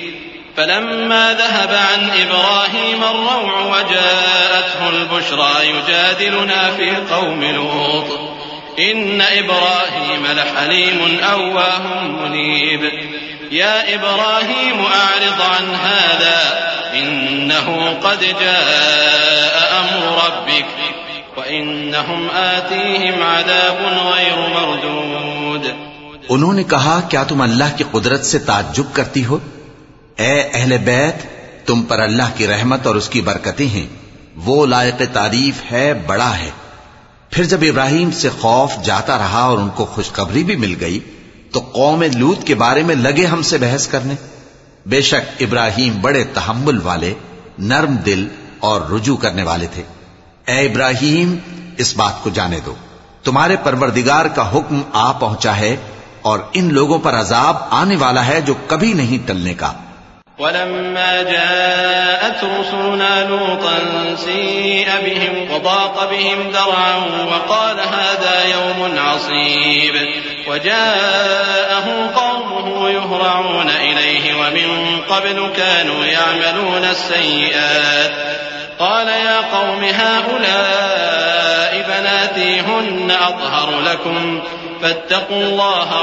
فلما ذهب عن إبراهيم الروع وجاءته البشرى يجادلنا في قوم لوط إن إبراهيم لحليم أواه منيب. يا إبراهيم أعرض عن هذا إنه قد جاء أمر ربك وإنهم آتيهم عذاب غير مردود.
انہوں نے کہا کیا تم اللہ کی قدرت سے تعجب کرتی ہو؟ اے اہل بیت تم پر اللہ کی رحمت اور اس کی برکتیں ہیں، وہ لائق تعریف ہے، بڑا ہے. پھر جب ابراہیم سے خوف جاتا رہا اور ان کو خوشخبری بھی مل گئی تو قوم لوط کے بارے میں لگے ہم سے بحث کرنے. بے شک ابراہیم بڑے تحمل والے، نرم دل اور رجوع کرنے والے تھے. اے ابراہیم اس بات کو جانے دو تمہارے پروردگار کا حکم آ پہنچا ہے اور ان لوگوں پر عذاب آنے والا ہے جو کبھی نہیں ٹلنے کا.
ولما جاءت رسلنا لوطا سيء بهم وضاق بهم ذرعا وقال هذا يوم عصيب وجاءه قومه يهرعون إليه ومن قبل كانوا يعملون السيئات قال يا قوم هؤلاء بناتي هن أطهر لكم فاتقوا الله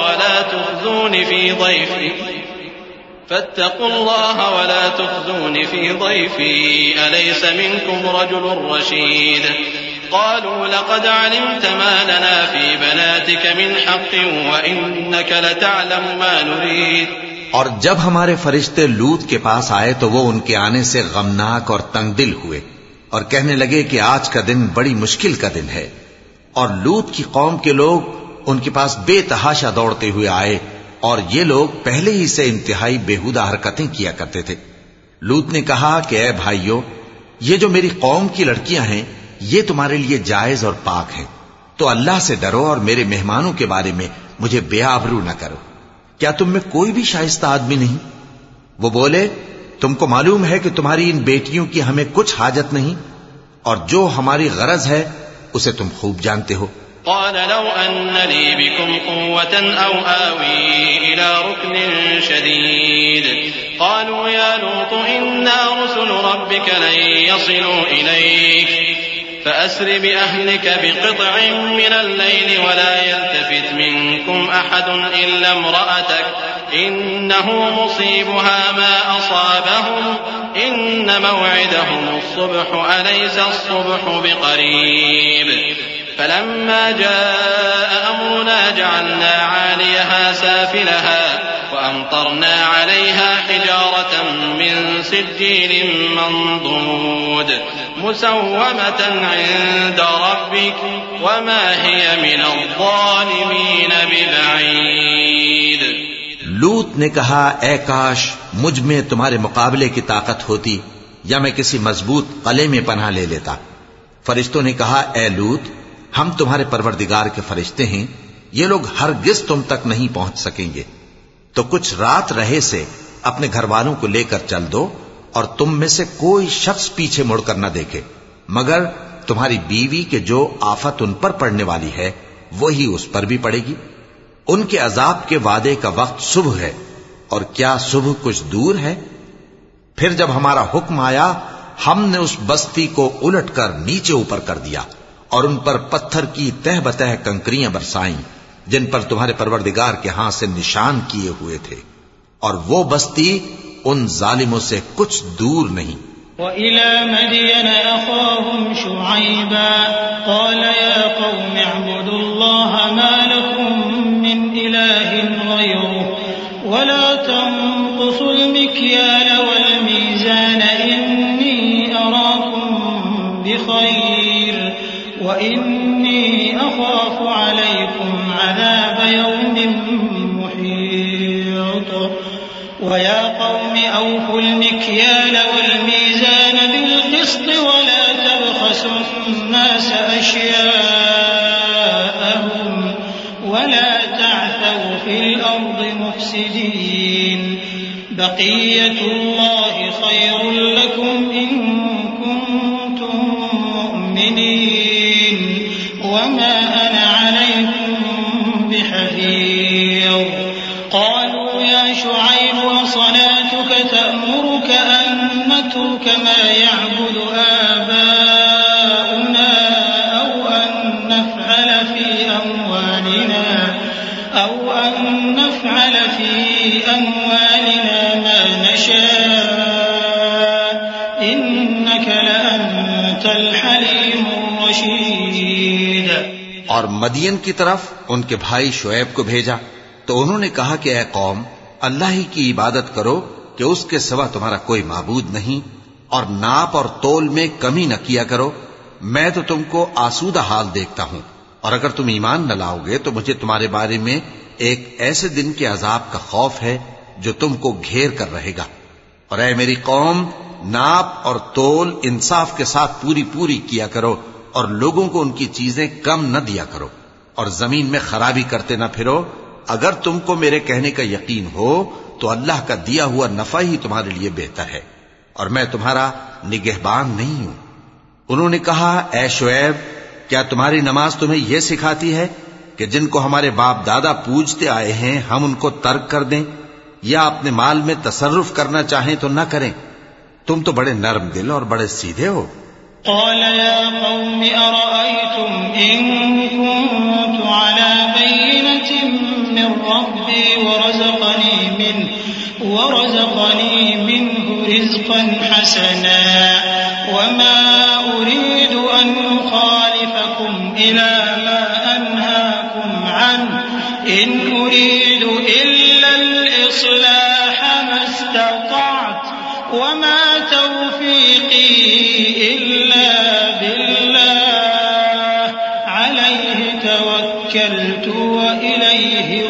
ولا تخزون في ضيفي أليس منكم رجل رشيد قالوا لقد علمت ما لنا في بناتك من حق وإنك لتعلم ما نريد.
اور جب ہمارے فرشتے لوط کے پاس آئے تو وہ ان کے آنے سے غمناک اور تنگ دل ہوئے اور کہنے لگے کہ آج کا دن بڑی مشکل کا دن ہے. اور لوط کی قوم کے لوگ ان کے پاس بے تحاشا دوڑتے ہوئے آئے اور یہ لوگ پہلے ہی سے انتہائی بیہودہ حرکتیں کیا کرتے تھے. لوط نے کہا کہ اے بھائیو، یہ جو میری قوم کی لڑکیاں ہیں یہ تمہارے لیے جائز اور پاک ہیں، تو اللہ سے ڈرو اور میرے مہمانوں کے بارے میں مجھے بے آبرو نہ کرو. کیا تم میں کوئی بھی شائستہ آدمی نہیں؟ وہ بولے تم کو معلوم ہے کہ تمہاری ان بیٹیوں کی ہمیں کچھ حاجت نہیں، اور جو ہماری غرض ہے اسے تم خوب جانتے ہو.
قال لو أن لي بكم قوة أو آوي إلى ركن شديد قالوا يا لوط إنا رسل ربك لن يصلوا إليك فأسر بأهلك بقطع من الليل ولا يلتفت منكم أحد إلا امرأتك إنه مصيبها ما أصابهم إن موعدهم الصبح أليس الصبح بقريب. فلما جاء أمرنا جعلنا عاليها سافلها وأمطرنا عليها حجارة من سجيل منضود مسومة عند ربك وما هي من الظالمين ببعيد.
لوط نے کہا اے کاش مجھ میں تمہارے مقابلے کی طاقت ہوتی یا میں کسی مضبوط قلعے میں پناہ لے لیتا. فرشتوں نے کہا اے لوط، ہم تمہارے پروردگار کے فرشتے ہیں، یہ لوگ ہرگز تم تک نہیں پہنچ سکیں گے. تو کچھ رات رہے سے اپنے گھر والوں کو لے کر چل دو اور تم میں سے کوئی شخص پیچھے مڑ کر نہ دیکھے مگر تمہاری بیوی کے جو آفت ان پر پڑنے والی ہے وہی اس پر بھی پڑے گی. ان کے عذاب کے وعدے کا وقت صبح ہے، اور کیا صبح کچھ دور ہے؟ پھر جب ہمارا حکم آیا ہم نے اس بستی کو الٹ کر نیچے اوپر کر دیا اور ان پر پتھر کی تہ بتہ کنکریاں برسائیں جن پر تمہارے پروردگار کے ہاں سے نشان کیے ہوئے تھے، اور وہ بستی ان ظالموں سے کچھ دور نہیں.
وَإِلَى مَدْيَنَ أَخَاهُمْ شُعَيْبًا قَالَ يَا قَوْمِ اعْبُدُوا اللَّهَ مَا لَكُمْ مِنْ إِلَٰهٍ غَيْرُهُ وَلَا تَنقُصُوا الْمِكْيَالَ وَالْمِيزَانَ إِنِّي أَرَاكُمْ بِخَيْرٍ وَإِنِّي أَخَافُ عَلَيْكُمْ عَذَابَ يَوْمٍ مُحِيطٍ. وَيَا قَوْمِ أَوْفُوا الْمِكْيَالَ وَالْمِيزَانَ بِالْقِسْطِ وَلَا تَبْخَسُوا النَّاسَ أَشْيَاءَهُمْ وَلَا تَعْثَوْا فِي الْأَرْضِ مُفْسِدِينَ. بَقِيَّةُ اللَّهِ خَيْرٌ لَكُمْ إِن كُنتُم مُّؤْمِنِينَ وَمَا أَنَا عَلَيْكُمْ بِحَفِيظٍ. قالوا يا شعيب وصلاتك تأمرك أن نترك ما يعبد آباؤنا أو أن نفعل في أموالنا ما نشاء إنك لأنت الحليم الرشيد.
اور مدین کی طرف ان کے بھائی شعیب کو بھیجا تو انہوں نے کہا کہ اے قوم، اللہ ہی کی عبادت کرو کہ اس کے سوا تمہارا کوئی معبود نہیں، اور ناپ اور تول میں کمی نہ کیا کرو. میں تو تم کو آسودہ حال دیکھتا ہوں، اور اگر تم ایمان نہ لاؤ گے تو مجھے تمہارے بارے میں ایک ایسے دن کے عذاب کا خوف ہے جو تم کو گھیر کر رہے گا. اور اے میری قوم، ناپ اور تول انصاف کے ساتھ پوری پوری کیا کرو، اور لوگوں کو ان کی چیزیں کم نہ دیا کرو، اور زمین میں خرابی کرتے نہ پھرو. اگر تم کو میرے کہنے کا یقین ہو تو اللہ کا دیا ہوا نفع ہی تمہارے لیے بہتر ہے، اور میں تمہارا نگہبان نہیں ہوں۔ انہوں نے کہا، اے شعیب، کیا تمہاری نماز تمہیں یہ سکھاتی ہے کہ جن کو ہمارے باپ دادا پوجتے آئے ہیں ہم ان کو ترک کر دیں، یا اپنے مال میں تصرف کرنا چاہیں تو نہ کریں؟ تم تو بڑے نرم دل اور بڑے سیدھے ہو۔
قال يا قوم أرأيتم إن كنت على بينة من ربي ورزقني منه رزقا حسنا وما أريد أن أخالفكم إلى ما أنهاكم عنه إن أريد إلا الإصلاح ما استطعت وما توفيقي إلا بالله عليه توكلت وإليه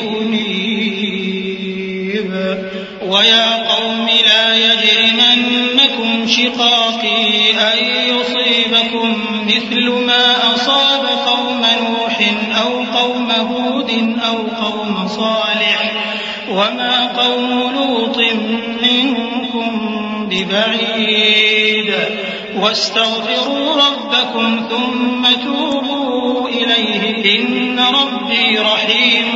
أنيب ويا قوم لا يجرمنكم شقاقي أن يصيبكم مثل ما أصاب قوم نوح أو قوم هود أو قوم صالح وما قوم لوط منكم ببعيد واستغفروا ربكم ثم توبوا إليه إن ربي رحيم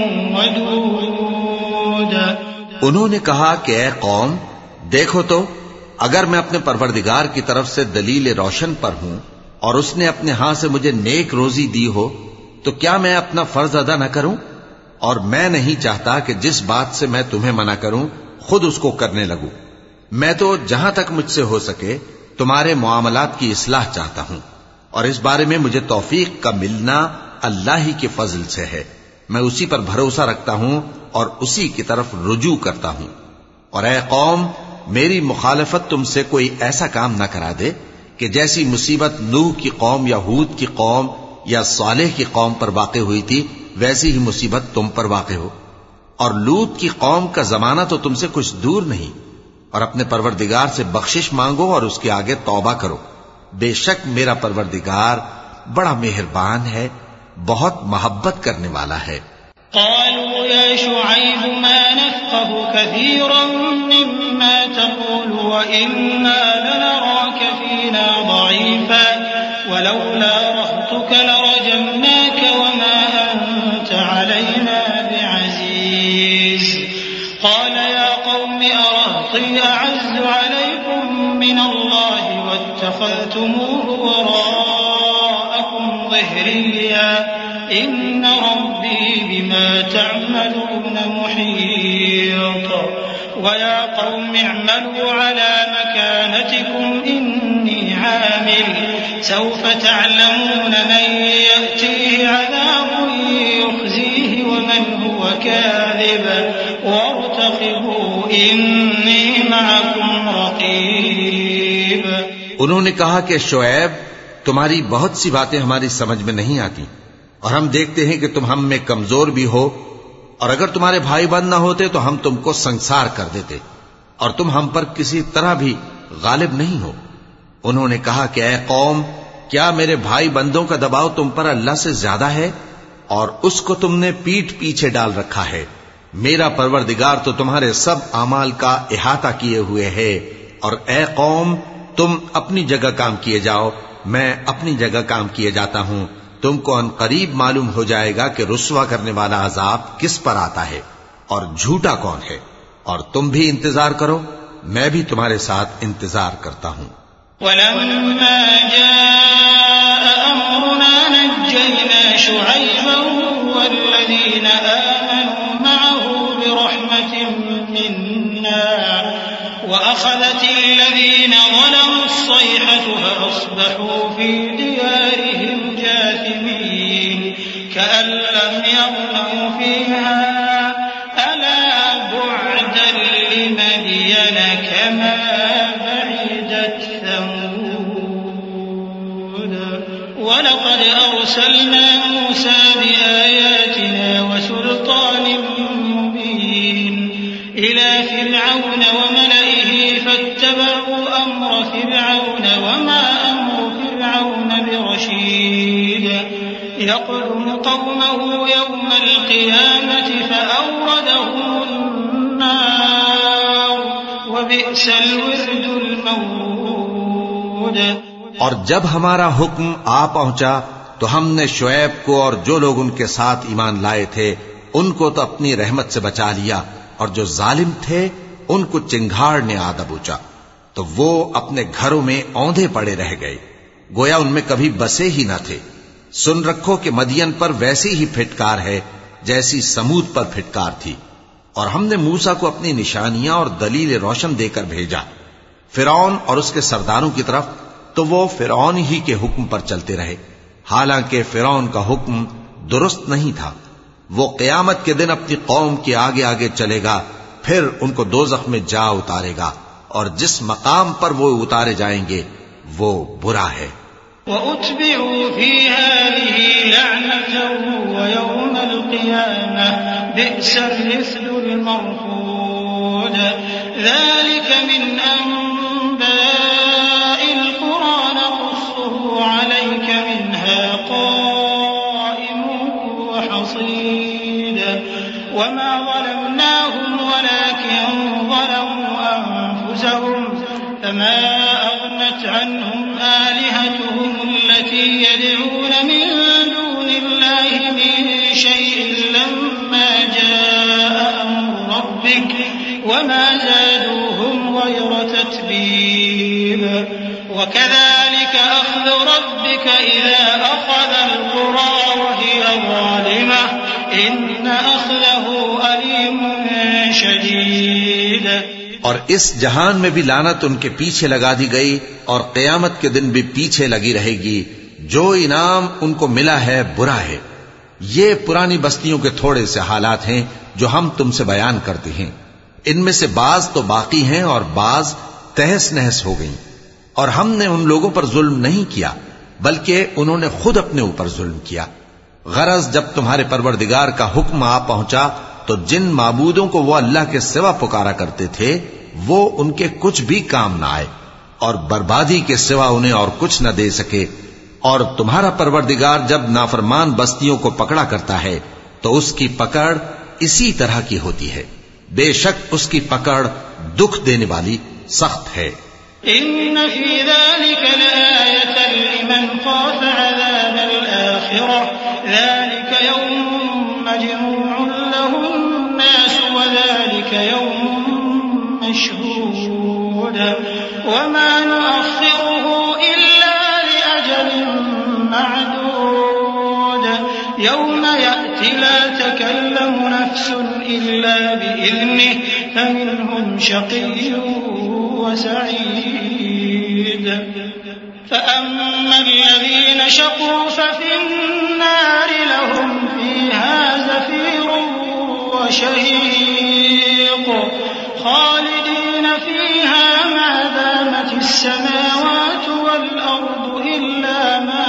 ودود۔
انہوں نے کہا کہ اے قوم، دیکھو تو اگر میں اپنے پروردگار کی طرف سے دلیل روشن پر ہوں اور اس نے اپنے ہاں سے مجھے نیک روزی دی ہو تو کیا میں اپنا فرض ادا نہ کروں؟ اور میں نہیں چاہتا کہ جس بات سے میں تمہیں منع کروں خود اس کو کرنے لگوں۔ میں تو جہاں تک مجھ سے ہو سکے تمہارے معاملات کی اصلاح چاہتا ہوں، اور اس بارے میں مجھے توفیق کا ملنا اللہ ہی کے فضل سے ہے۔ میں اسی پر بھروسہ رکھتا ہوں اور اسی کی طرف رجوع کرتا ہوں۔ اور اے قوم، میری مخالفت تم سے کوئی ایسا کام نہ کرا دے کہ جیسی مصیبت نوح کی قوم یا ہود کی قوم یا صالح کی قوم پر واقع ہوئی تھی ویسی ہی مصیبت تم پر واقع ہو۔ اور لوط کی قوم کا زمانہ تو تم سے کچھ دور نہیں۔ اور اپنے پروردگار سے بخشش مانگو اور اس کے آگے توبہ کرو، بے شک میرا پروردگار بڑا مہربان ہے، بہت محبت کرنے والا ہے۔
قالوا يا شعيب ما نفقه كثيرا مما تقول وإنا لنراك فينا ضعيفا ولولا رهطك لرجمناك وما أنت علينا بعزيز قال يا قوم أرهطي أعز عليكم من الله واتخذتموه وراءكم ظهريا إن ربي بما تعملون محيط ويا قوم اعملوا على مكانتكم إني عامل سوف تعلمون من يأتيه عذاب يخزيه ومن هو كاذب وارتقبوا إني معكم رقيب۔
انہوں نے کہا کہ شعیب، تمہاری بہت سی باتیں ہماری سمجھ میں نہیں آتی، اور ہم دیکھتے ہیں کہ تم ہم میں کمزور بھی ہو، اور اگر تمہارے بھائی بند نہ ہوتے تو ہم تم کو سنسار کر دیتے، اور تم ہم پر کسی طرح بھی غالب نہیں ہو۔ انہوں نے کہا کہ اے قوم، کیا میرے بھائی بندوں کا دباؤ تم پر اللہ سے زیادہ ہے، اور اس کو تم نے پیٹھ پیچھے ڈال رکھا ہے؟ میرا پروردگار تو تمہارے سب اعمال کا احاطہ کیے ہوئے ہے۔ اور اے قوم، تم اپنی جگہ کام کیے جاؤ، میں اپنی جگہ کام کیے جاتا ہوں۔ تم کو ان قریب معلوم ہو جائے گا کہ رسوا کرنے والا عذاب کس پر آتا ہے اور جھوٹا کون ہے، اور تم بھی انتظار کرو، میں بھی تمہارے ساتھ انتظار کرتا ہوں۔
ولما جاء أمرنا نجينا شعيبا والذين آمنوا معه برحمة منا وأخذت الذين ظلموا الصيحة فأصبحوا في ديارهم جاثمين كأن لم يغنوا فيها ألا بعدا لمدين كما بعدت ثمود ولقد أرسلنا موسى بآياتنا وسلطان مبين إلى فرعون وملئه فاتبعوا أمر فرعون وما أمر فرعون برشيد يقدم قومه يوم القيامة فأوردهم النار وبئس الورد المورود۔
اور جب ہمارا حکم آ پہنچا تو ہم نے شعیب کو اور جو لوگ ان کے ساتھ ایمان لائے تھے ان کو تو اپنی رحمت سے بچا لیا، اور جو ظالم تھے ان کو چنگھاڑ نے آ دبوچا، تو وہ اپنے گھروں میں اوندھے پڑے رہ گئے، گویا ان میں کبھی بسے ہی نہ تھے۔ سن رکھو کہ مدین پر ویسی ہی پھٹکار ہے جیسی سمود پر پھٹکار تھی، اور ہم نے موسیٰ کو اپنی نشانیاں اور دلیل روشن دے کر بھیجا فرعون اور اس کے سرداروں کی طرف، تو وہ فرعون ہی کے حکم پر چلتے رہے، حالانکہ فرعون کا حکم درست نہیں تھا۔ وہ قیامت کے دن اپنی قوم کے آگے آگے چلے گا، پھر ان کو دوزخ میں جا اتارے گا، اور جس مقام پر وہ اتارے جائیں گے وہ برا ہے۔
وَأُتْبِعُوا فِي هَٰذِهِ لَعْنَةً وَيَوْمَ الْقِيَامَةِ بِئْسَ الرِّفْدُ الْمَرْفُودُ۔ ذَٰلِكَ مِنْ أَنبَاءِ الْقُرَىٰ نَقُصُّهُ عَلَيْكَ مِنْهَا قَائِمٌ وَحَصِيدٌ وَمَا ظَلَمْنَاهُمْ وَلَٰكِن ظَلَمُوا أَنفُسَهُمْ فَمَا أَغْنَتْ عَنْهُمْ آلِهَتُهُمُ الَّتِي يَدْعُونَ مِن دُونِ اللَّهِ مِن شَيْءٍ لَّمَّا جَاءَ أَمْرُ رَبِّكَ وَمَا زَادُوهُمْ غَيْرَ تَتْبِيبٍ۔ وَكَذَٰلِكَ أَخْذُ رَبِّكَ إِذَا أَخَذَ الْقُرَىٰ وَهِيَ ظَالِمَةٌ إِنَّ أَخْذَهُ أَلِيمٌ شَدِيدٌ۔
اور اس جہان میں بھی لعنت ان کے پیچھے لگا دی گئی، اور قیامت کے دن بھی پیچھے لگی رہے گی۔ جو انعام ان کو ملا ہے برا ہے۔ یہ پرانی بستیوں کے تھوڑے سے حالات ہیں جو ہم تم سے بیان کرتے ہیں، ان میں سے بعض تو باقی ہیں اور بعض تہس نہس ہو گئیں۔ اور ہم نے ان لوگوں پر ظلم نہیں کیا بلکہ انہوں نے خود اپنے اوپر ظلم کیا۔ غرض جب تمہارے پروردگار کا حکم آ پہنچا تو جن معبودوں کو وہ اللہ کے سوا پکارا کرتے تھے وہ ان کے کچھ بھی کام نہ آئے، اور بربادی کے سوا انہیں اور کچھ نہ دے سکے۔ اور تمہارا پروردگار جب نافرمان بستیوں کو پکڑا کرتا ہے تو اس کی پکڑ اسی طرح کی ہوتی ہے، بے شک اس کی پکڑ دکھ دینے والی سخت ہے۔
إن في ذلك لآية لمن خاف عذاب الآخرة ذلك يوم مجموع له الناس وذلك يوم مشهود وما نؤخره إلا لأجل معدود يوم يأتي لا تكلم نفس إلا بإذنه فمنهم شقي وسعيد فأما الذين شقوا ففي النار لهم فيها زفير وشهيق خالدين فيها ما دامت السماوات والأرض إلا ما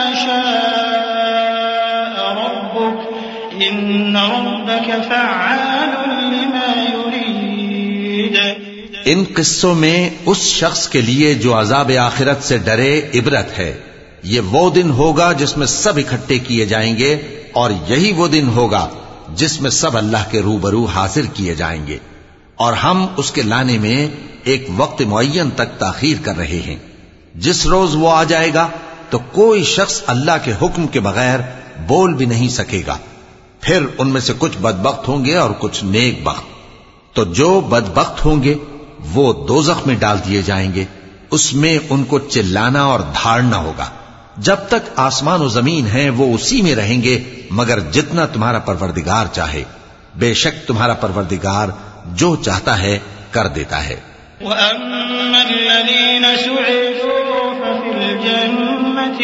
شاء ربك إن ربك فعال لما يريد۔
ان قصوں میں اس شخص کے لیے جو عذاب آخرت سے ڈرے عبرت ہے۔ یہ وہ دن ہوگا جس میں سب اکٹھے کیے جائیں گے، اور یہی وہ دن ہوگا جس میں سب اللہ کے روبرو حاضر کیے جائیں گے، اور ہم اس کے لانے میں ایک وقت معین تک تاخیر کر رہے ہیں۔ جس روز وہ آ جائے گا تو کوئی شخص اللہ کے حکم کے بغیر بول بھی نہیں سکے گا۔ پھر ان میں سے کچھ بدبخت ہوں گے اور کچھ نیک بخت۔ تو جو بدبخت ہوں گے وہ دوزخ میں ڈال دیے جائیں گے، اس میں ان کو چلانا اور دھاڑنا ہوگا۔ جب تک آسمان و زمین ہیں وہ اسی میں رہیں گے مگر جتنا تمہارا پروردگار چاہے، بے شک تمہارا پروردگار جو چاہتا ہے کر دیتا ہے۔
وَأَمَّا الَّذِينَ سُعِدُوا فَفِي الْجَنَّةِ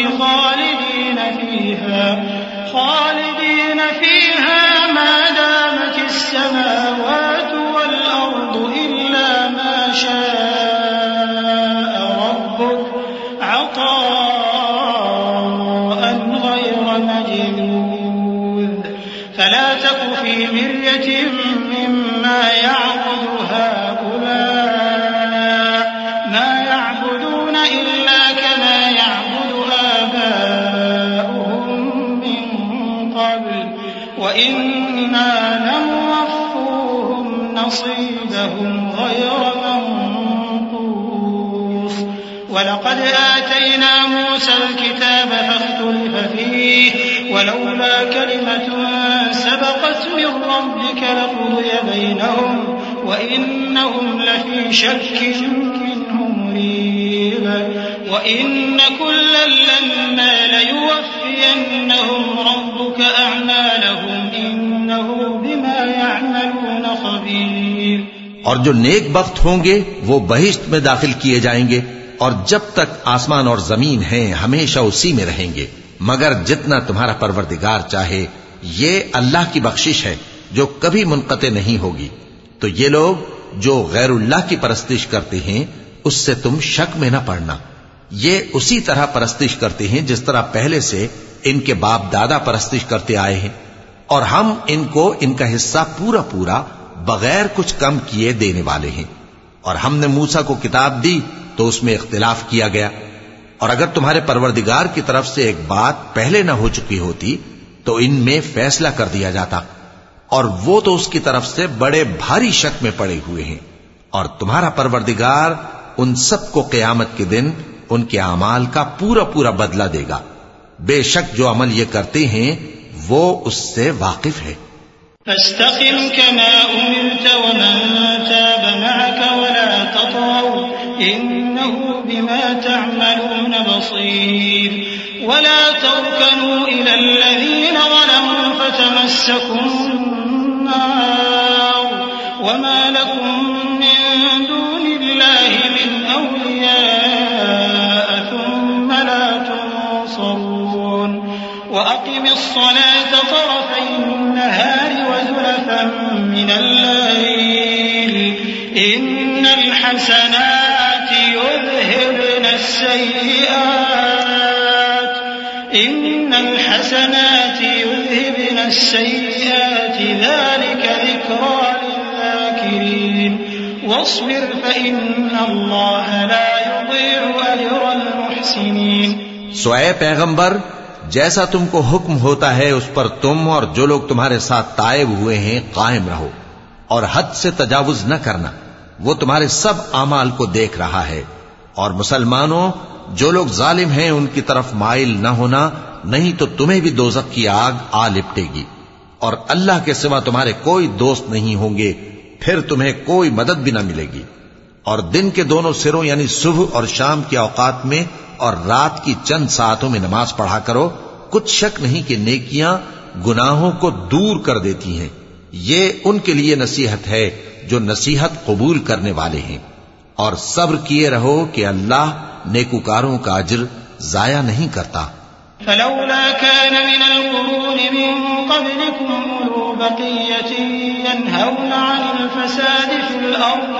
خَالِدِينَ فِيهَا مَا دَامَتِ السَّمَاوَاتُ وَالْأَرْضُ إِلَّا مَا شَاءَ رَبُّكَ عَطَاءً غَيْرَ مَجْذُوذٍ فَلَا تَكُ فِي مِرْيَةٍ مِّمَّا يَعْبُدُ هَٰؤُلَاءِ مَا يَعْبُدُونَ إِلَّا كَمَا يَعْبُدُ آبَاؤُهُم مِّن قَبْلُ وَإِنَّا لَمُوَفُّوهُمْ نصيبهم غير منقوص ولقد آتينا موسى الكتاب فاختلف فيه ولولا كلمة سبقت من ربك لقضي بينهم وإنهم لفي شك منه مريب وإن كلا لما ليوفينهم ربك أعمالهم إنه بما يعملون خبير.
اور جو نیک بخت ہوں گے وہ بہشت میں داخل کیے جائیں گے اور جب تک آسمان اور زمین ہیں ہمیشہ اسی میں رہیں گے مگر جتنا تمہارا پروردگار چاہے. یہ اللہ کی بخشش ہے جو کبھی منقطع نہیں ہوگی. تو یہ لوگ جو غیر اللہ کی پرستش کرتے ہیں اس سے تم شک میں نہ پڑنا. یہ اسی طرح پرستش کرتے ہیں جس طرح پہلے سے ان کے باپ دادا پرستش کرتے آئے ہیں اور ہم ان کو ان کا حصہ پورا پورا بغیر کچھ کم کیے دینے والے ہیں. اور ہم نے موسیٰ کو کتاب دی تو اس میں اختلاف کیا گیا اور اگر تمہارے پروردگار کی طرف سے ایک بات پہلے نہ ہو چکی ہوتی تو ان میں فیصلہ کر دیا جاتا اور وہ تو اس کی طرف سے بڑے بھاری شک میں پڑے ہوئے ہیں. اور تمہارا پروردگار ان سب کو قیامت کے دن ان کے اعمال کا پورا پورا بدلہ دے گا. بے شک جو عمل یہ کرتے ہیں وہ اس سے واقف ہے.
فاستقم كما أمرت ومن تاب معك ولا تطغوا إنه بما تعملون بصير ولا تركنوا إلى الذين ظلموا فتمسكم النار وما لكم من دون الله من أولياء ثم لا تنصرون. وأقم الصلاة طرفي النهار وزلفا من الليل إن الحسنات يذهبن السيئات ذلك ذكرى للذاكرين واصبر فإن الله لا يضيع أجر المحسنين.
سو اے پیغمبر جیسا تم کو حکم ہوتا ہے اس پر تم اور جو لوگ تمہارے ساتھ تائب ہوئے ہیں قائم رہو اور حد سے تجاوز نہ کرنا. وہ تمہارے سب اعمال کو دیکھ رہا ہے. اور مسلمانوں جو لوگ ظالم ہیں ان کی طرف مائل نہ ہونا نہیں تو تمہیں بھی دوزخ کی آگ آ لپٹے گی اور اللہ کے سوا تمہارے کوئی دوست نہیں ہوں گے پھر تمہیں کوئی مدد بھی نہ ملے گی. اور دن کے دونوں سروں یعنی صبح اور شام کے اوقات میں اور رات کی چند ساعتوں میں نماز پڑھا کرو. کچھ شک نہیں کہ نیکیاں گناہوں کو دور کر دیتی ہیں. یہ ان کے لیے نصیحت ہے جو نصیحت قبول کرنے والے ہیں. اور صبر کیے رہو کہ اللہ نیکوکاروں کا اجر ضائع نہیں کرتا.
فلولا كان من القرون من قبلكم أولو بقية ينهون عن الفساد في الأرض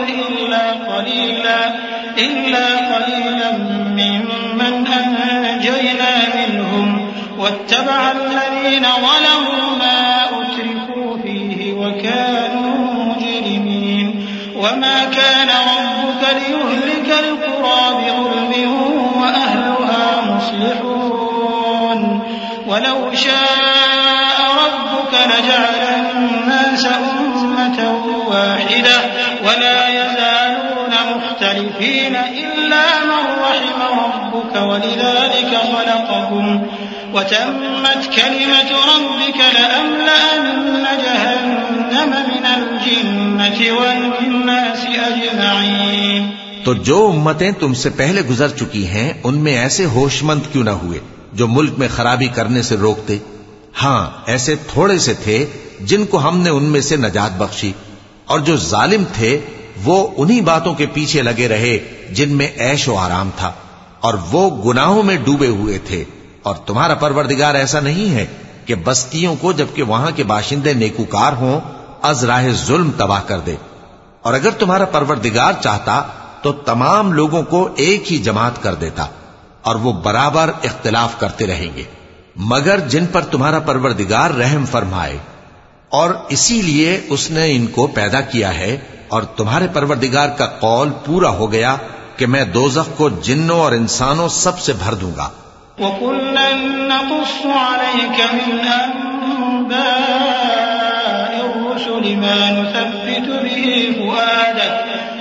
إلا قليلا ممن أنجينا منهم واتبع الذين ظلموا ما أترفوا فيه وكانوا مجرمين. وما كان ربك ليهلك القرى بظلم وأهلها مصلحون ولو شاء ربك لجعل الناس أمة واحدة ولا يزالون مختلفين إلا من رحم ربك ولذلك خلقهم وتمت كلمة ربك لأملأن جهنم من الجنة والناس أجمعين.
تو جو امتیں تم سے پہلے گزر چکی ہیں ان میں ایسے ہوش مند کیوں نہ ہوئے جو ملک میں خرابی کرنے سے روکتے. ہاں ایسے تھوڑے سے تھے جن کو ہم نے ان میں سے نجات بخشی اور جو ظالم تھے وہ انہی باتوں کے پیچھے لگے رہے جن میں عیش و آرام تھا اور وہ گناہوں میں ڈوبے ہوئے تھے. اور تمہارا پروردگار ایسا نہیں ہے کہ بستیوں کو جبکہ وہاں کے باشندے نیکوکار ہوں از راہ ظلم تباہ کر دے. اور اگر تمہارا پروردگار چاہتا تو تمام لوگوں کو ایک ہی جماعت کر دیتا اور وہ برابر اختلاف کرتے رہیں گے مگر جن پر تمہارا پروردگار رحم فرمائے. اور اسی لیے اس نے ان کو پیدا کیا ہے اور تمہارے پروردگار کا قول پورا ہو گیا کہ میں دوزخ کو جنوں اور انسانوں سب سے بھر دوں گا.
وَكُلًّا نَّقُصُّ عَلَيْكَ مِنْ أَنبَاءِ الرُّسُلِ مَا نُثَبِّتُ بِهِ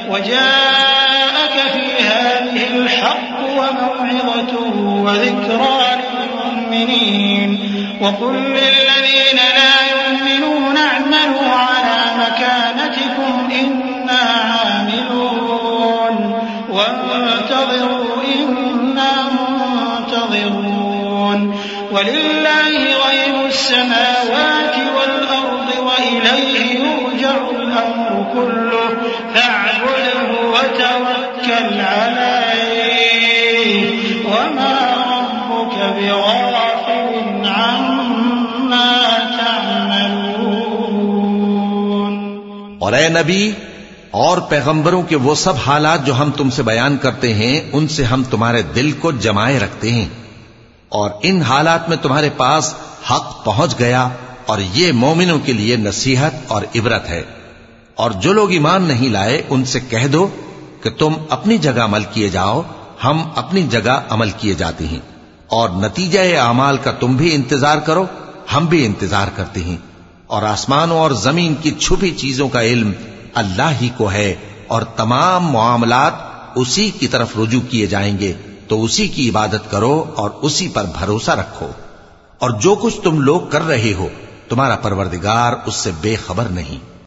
وجاءك في هذه الحق وموعظة وذكرى للمؤمنين وقل للذين لا يؤمنون اعملوا على مكانتكم إنا عاملون وانتظروا إنا منتظرون ولله غيب السماوات والأرض وإليه يرجع الأمر كله فاعبده وتوكل عليه وما ربك بغافل عما تعملون.
اور اے نبی اور پیغمبروں کے وہ سب حالات جو ہم تم سے بیان کرتے ہیں ان سے ہم تمہارے دل کو جمائے رکھتے ہیں، اور ان حالات میں تمہارے پاس حق پہنچ گیا، اور یہ مومنوں کے لیے نصیحت اور عبرت ہے. اور جو لوگ ایمان نہیں لائے ان سے کہہ دو کہ تم اپنی جگہ عمل کیے جاؤ، ہم اپنی جگہ عمل کیے جاتے ہیں، اور نتیجہ اعمال کا تم بھی انتظار کرو، ہم بھی انتظار کرتے ہیں. اور آسمانوں اور زمین کی چھپی چیزوں کا علم اللہ ہی کو ہے، اور تمام معاملات اسی کی طرف رجوع کیے جائیں گے، تو اسی کی عبادت کرو اور اسی پر بھروسہ رکھو. اور جو کچھ تم لوگ کر رہے ہو تمہارا پروردگار اس سے بے خبر نہیں.